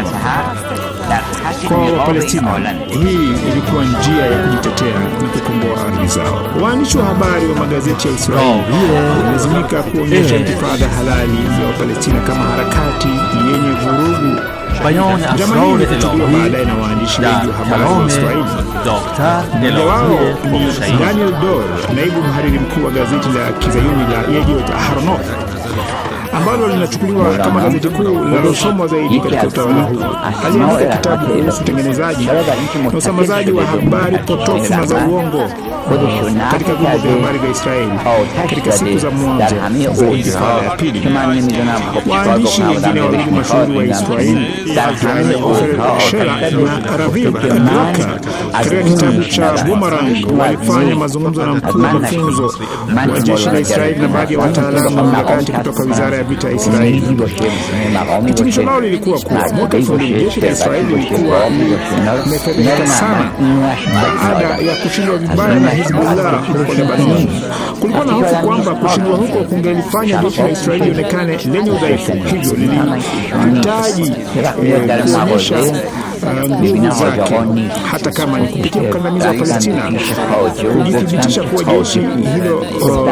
Kwa Wapalestina, hii ilikuwa njia ya kujitetea na kukomboa ardhi zao. Waandishi wa habari wa magazeti ya Israeli walazimika kuonyesha intifada halali ya Wapalestina kama harakati yenye vurugu. Jamani ilitatuliwa baadaye na waandishi wengi wa habari wa Israeli. Mmoja wao ni Daniel Dor, naibu mhariri mkuu wa gazeti la Kizayuni la Yediot Ahronoth, ambalo linachukuliwa kama gazeti kuu linalosomwa zaidi katika utawala huu. Aliandika kitabu kuhusu utengenezaji na usambazaji wa habari potofu na za uongo katika vyombo vya habari vya Israeli katika siku za mwanzo za intifada ya pili. Waandishi wengine wawili mashuhuri wa Israeli, Ofer Shela na Raviv Adlaka, katika kitabu cha Boomerang walifanya mazungumzo na mkuu wa mafunzo wa jeshi la Israeli na baadhi ya wataalamu wa mikakati kutoka wizara ya vita ya Israeli. Hitimisho lao lilikuwa kuwa mwaka 2000 jeshi la Israeli lilikuwa limefadhilika sana baada ya kushindwa vibaya na Hizbullah huko Lebanon. Kulikuwa na hofu kwamba kushindwa huko kungelifanya jeshi la Israeli lionekane lenye udhaifu, hivyo lilihitaji kuonyesha nguvu zake, hata kama ni kupitia ukandamizi wa Palestina, kujithibitisha kuwa jeshi hilo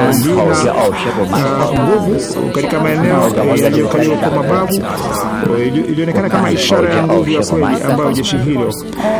lina nguvu katika maeneo yaliyokaliwa kwa mabavu. Ilionekana kama ishara ya nguvu ya kweli ambayo jeshi hilo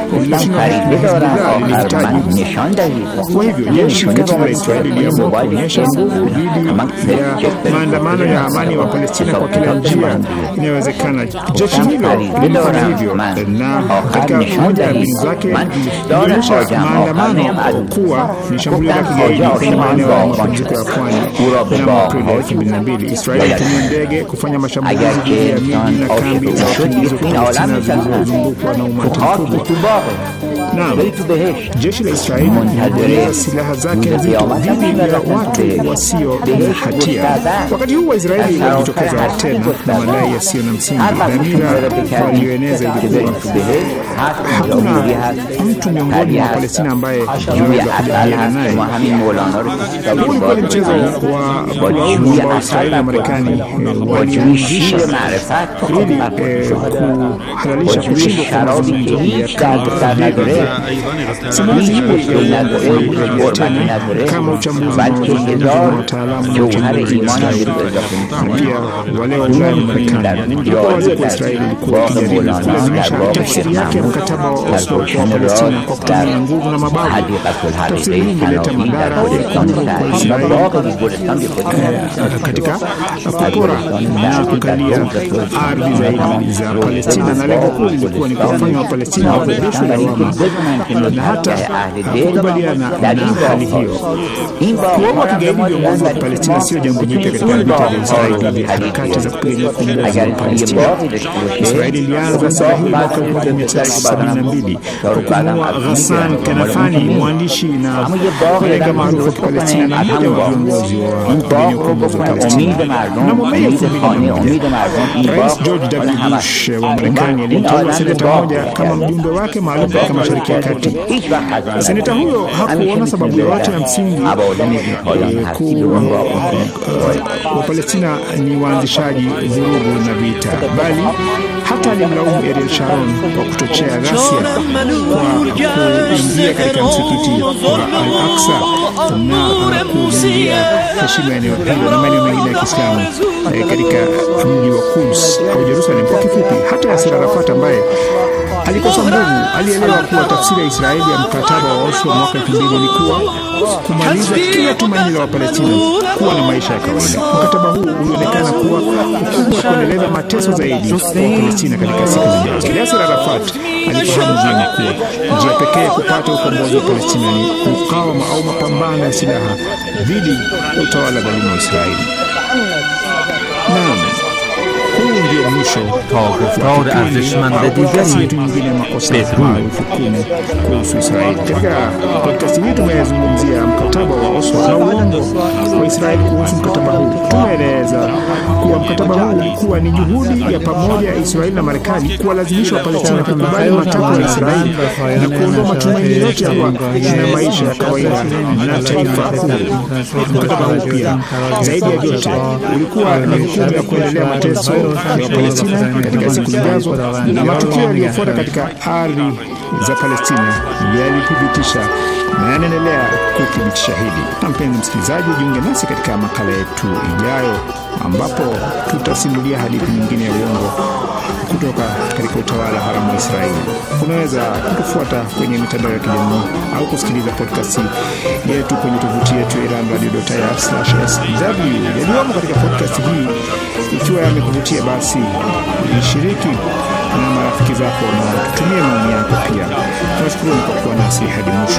lilihitaji. Kwa hivyo jeshi katika Israeli liliamua kuonyesha nguvu dhidi ya maandamano ya amani wa Palestina kwa kila njia inayowezekana. Jeshi hilo lilifanya hivyo, na katika moja ya mbinu zake lilionyesha maandamano kuwa ni shambulio la kigaidi kwenye maeneo ya mapumziko ya pwani. Mnamo Aprili 2002 Israeli ilitumia ndege kufanya mashambulizi dhidi ya miji na kambi za wakimbizi wa Palestina zilizozungukwa na umati mkubwa. Naam, jeshi la Israeli liliongeza silaha zake nzito dhidi ya watu wasio na hatia. Wakati huu Waisraeli walijitokeza tena na madai yasiyo na msingi. Dhamira walioeneza ilikuwa hakuna mtu miongoni mwa Palestina ambaye anaweza kujadiliana naye. Huu ulikuwa ni mchezo wa kulaumu ambao Israeli na Marekani walianzisha ili kuhalalisha kushindwa kwa mazungumzo ya Camp. Simulizi hii kama uchambuzi wa wataalamu na uchambuzi wa Israeli na pia wale wa Ulaya na Marekani. Ilikuwa wazi kwa Israeli ilikuwa ikijaribu kulazimisha tafsiri yake ya mkataba wa Oslo kwa Palestina kwa kutumia nguvu na mabavu. Tafsiri hii ingeleta madhara makubwa kwa Israeli katika kupora na kukalia ardhi zaidi za Palestina, na lengo kuu lilikuwa ni kuwafanya wa Palestina wabebeshwe lawama na hata kukubaliana na hali hiyo. Kuomba kigaidi viongozi wa Palestina sio jambo jipya katika vita vya Israeli dhidi ya harakati za kupigania ukombozi wa Palestina. Israeli ilianza sera hii mwaka 1972 kwa kumuua Ghassan Kanafani, mwandishi na mlenga maarufu wa Palestina na mmoja wa viongozi wa kupigania ukombozi wa Palestina. Mnamo Mei 2001 Rais George W. Bush wa Marekani alimteua seneta mmoja kama mjumbe wake maalum katika Mashariki ya Kati. Seneta huyo hakuona sababu yoyote ya msingi wa Palestina ni waanzishaji vurugu na vita, bali hata alimlaumu Ariel Sharon kwa kuchochea ghasia kwa kuingia katika msikiti wa Al-Aqsa na kuvunjia heshima ya eneo hilo na maeneo mengine ya Kiislamu katika mji wa Quds au Jerusalem. Kwa kifupi, hata Yasser Arafat ambaye alikosa nguvu alielewa kuwa tafsiri ya Israeli ya mkataba wa Oslo mwaka 2000 ilikuwa kumaliza kila tumaini la Wapalestina kuwa na maisha ya kawaida. Mkataba huu ulionekana kuwa hukumu ya kuendeleza mateso zaidi kwa Wapalestina katika siku zijazo. Yasser Arafat alifahamu vyema kuwa njia pekee ya kupata ukombozi wa Palestina ni mukawama au mapambano ya silaha dhidi ya utawala dhalimu wa Israeli. Naam, huu ndio mwisho گفتار ارزشمند دیگری بدرود kuhusu Israeli. Katika podcast hii tumezungumzia mkataba wa Oslo na uongo wa Israeli kuhusu mkataba huu. Tumeeleza kuwa mkataba huu ulikuwa ni juhudi ya pamoja ya Israeli na Marekani kuwalazimisha Wapalestina kukubali matakwa ya Israeli na kuondoa matumaini yote ya kuwa na maisha ya kawaida na taifa huru. Mkataba huu pia zaidi ya yote ulikuwa ni hukumu ya kuendelea mateso ya Palestina katika siku zijazo, na matukio yaliyofuata katika ardhi za Palestina yalithibitisha na yanaendelea kuthibitisha hili. Na mpenzi msikilizaji, jiunge nasi katika makala yetu ijayo ambapo tutasimulia hadithi nyingine ya uongo kutoka katika utawala haramu wa Israeli. Unaweza kutufuata kwenye mitandao ya kijamii au kusikiliza podcast yetu kwenye tovuti yetu iranradio.ir/sw. Yaliyomo katika podcast hii, ikiwa yamekuvutia, basi ishiriki na marafiki zako na tutumie maoni yako pia. Tunashukuru kwa kuwa nasi hadi mwisho.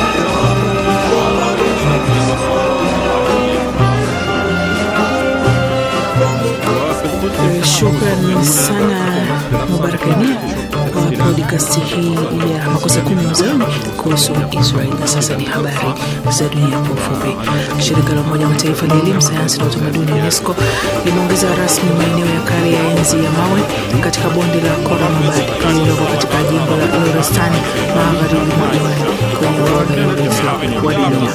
Shukrani sana Mubarakania kwa podcast hii ya makosa 10 ya uzayuni kuhusu Israeli. Na sasa ni habari za dunia kwa ufupi. Shirika la Umoja wa Mataifa la elimu, sayansi na utamaduni UNESCO limeongeza rasmi maeneo ya kale ya enzi ya mawe katika bonde la Koramabad lililoko katika jimbo la Lorestan magharibi mwa Iran kwenye orodha ya urithi wa dunia.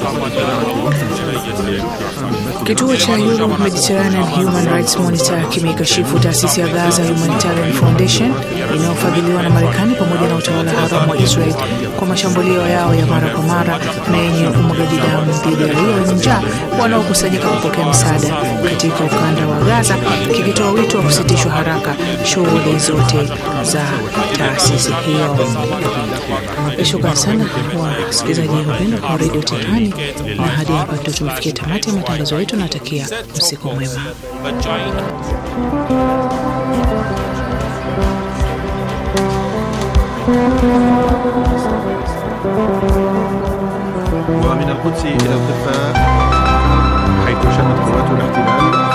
Kituo cha Europe Mediterranean Human Rights Monitor kimekashifu taasisi ya Gaza Humanitarian Foundation inayofadhiliwa na Marekani pamoja na utawala haramu wa Israel kwa mashambulio yao ya mara kwa mara na yenye umwagaji damu dhidi ya raia wenye njaa wanaokusanyika kupokea msaada katika ukanda wa Gaza, kikitoa wito wa kusitishwa haraka shughuli zote za taasisi hiyo. Shukrani sana wasikilizaji wapendwa kwa Radio Tehran, na hadi hapa tumefikia tamati ya matangazo yetu. Natakia usiku mwema. ومن القدس إلى الضفة حيث شنت قوات الاحتلال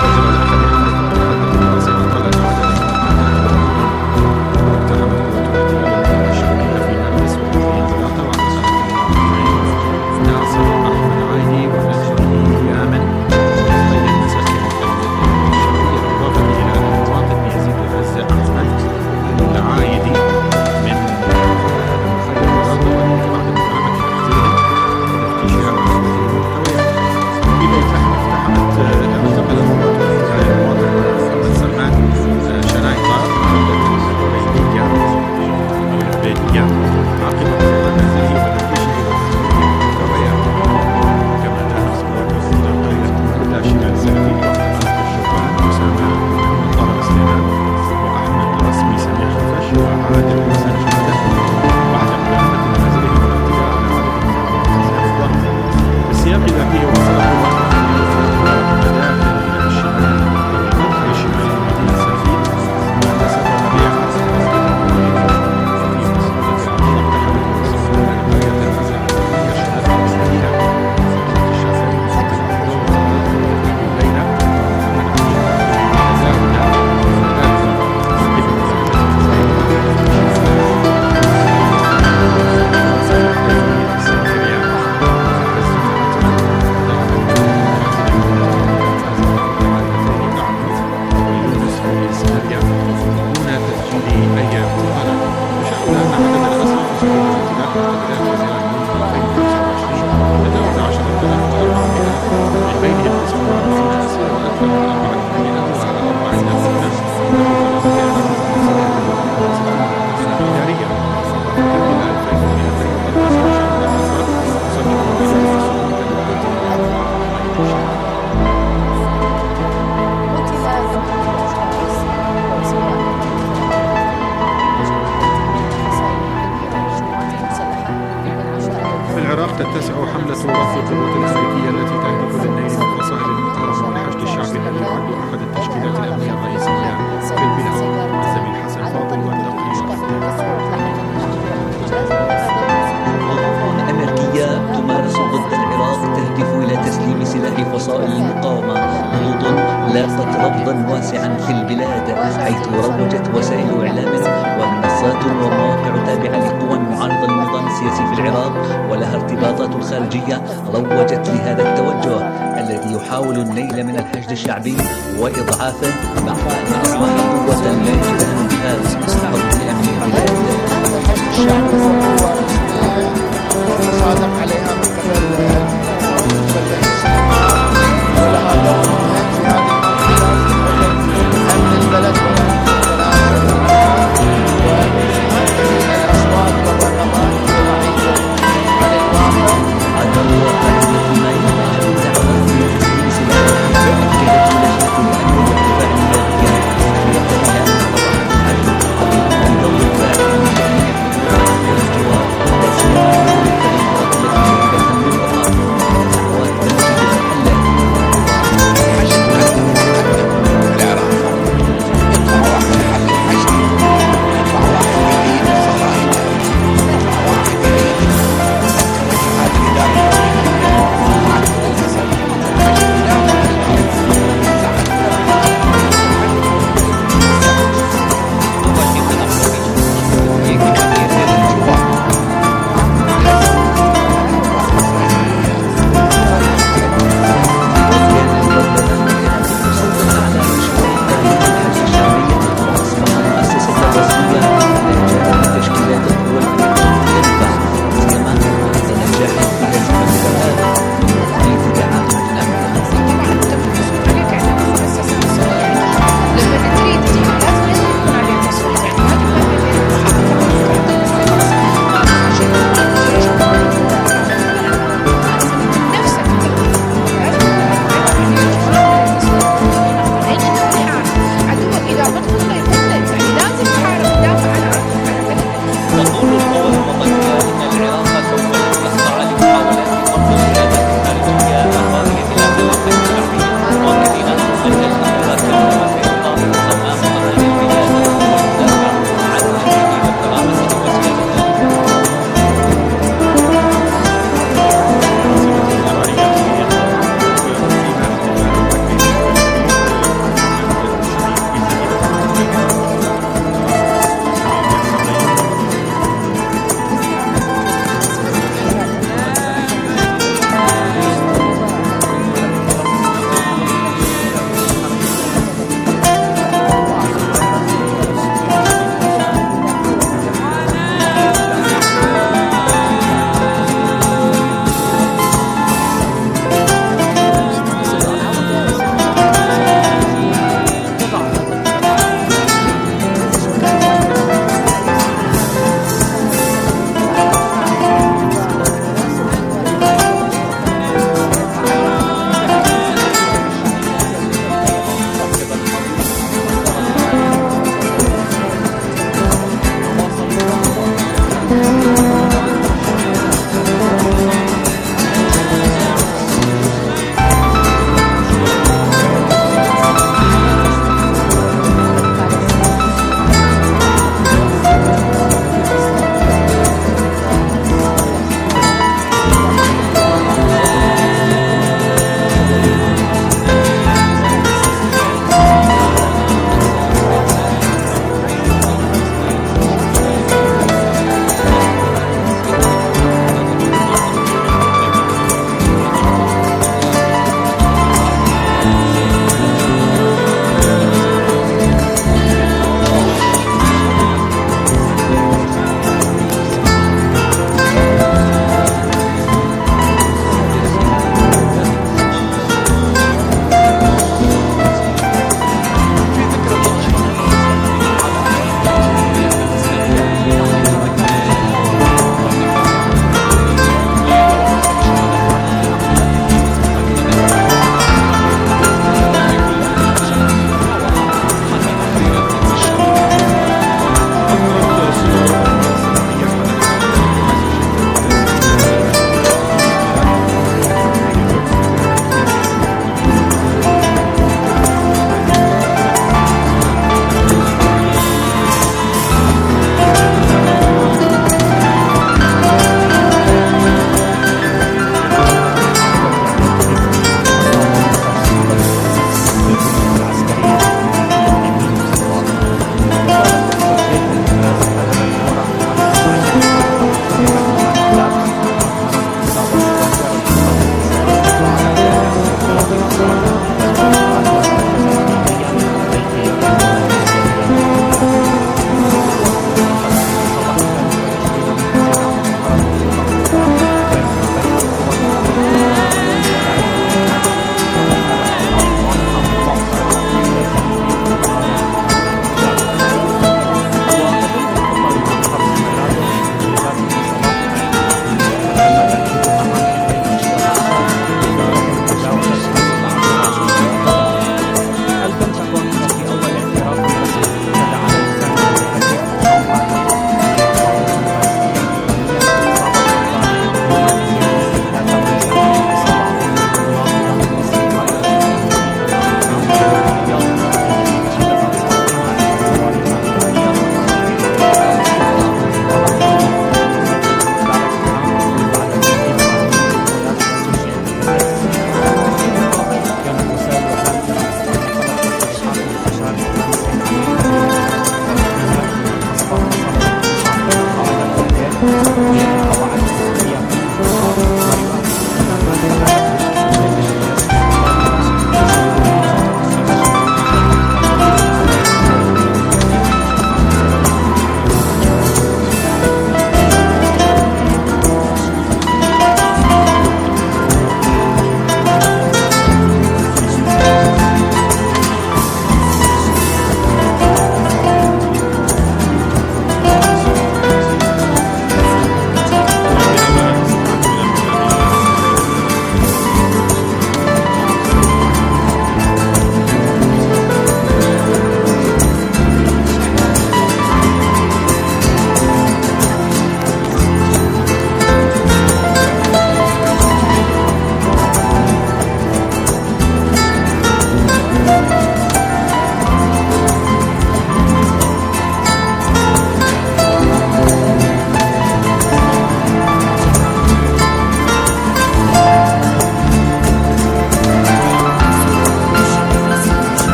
تتسع حملة رفض القوات الأمريكية التي تهدف للنيل من فصائل المقاومة والحشد الشعبي الذي يعد أحد التشكيلات الأمنية الرئيسية في البلاد. الزميل حسن فاضل والتقرير. أمريكية تمارس ضد العراق تهدف إلى تسليم سلاح فصائل المقاومة. ضغوط لاقت رفضا واسعا في البلاد، حيث روجت وسائل إعلام ومنصات ومواقع تابعة لقوى معارضة للنظام السياسي في العراق ولها ارتباطات خارجية روجت لهذا التوجه الذي يحاول النيل من الحشد الشعبي وإضعافه مع أن أصبح قوة لا يستهان بها مستعد لأمن البلاد. صادق عليها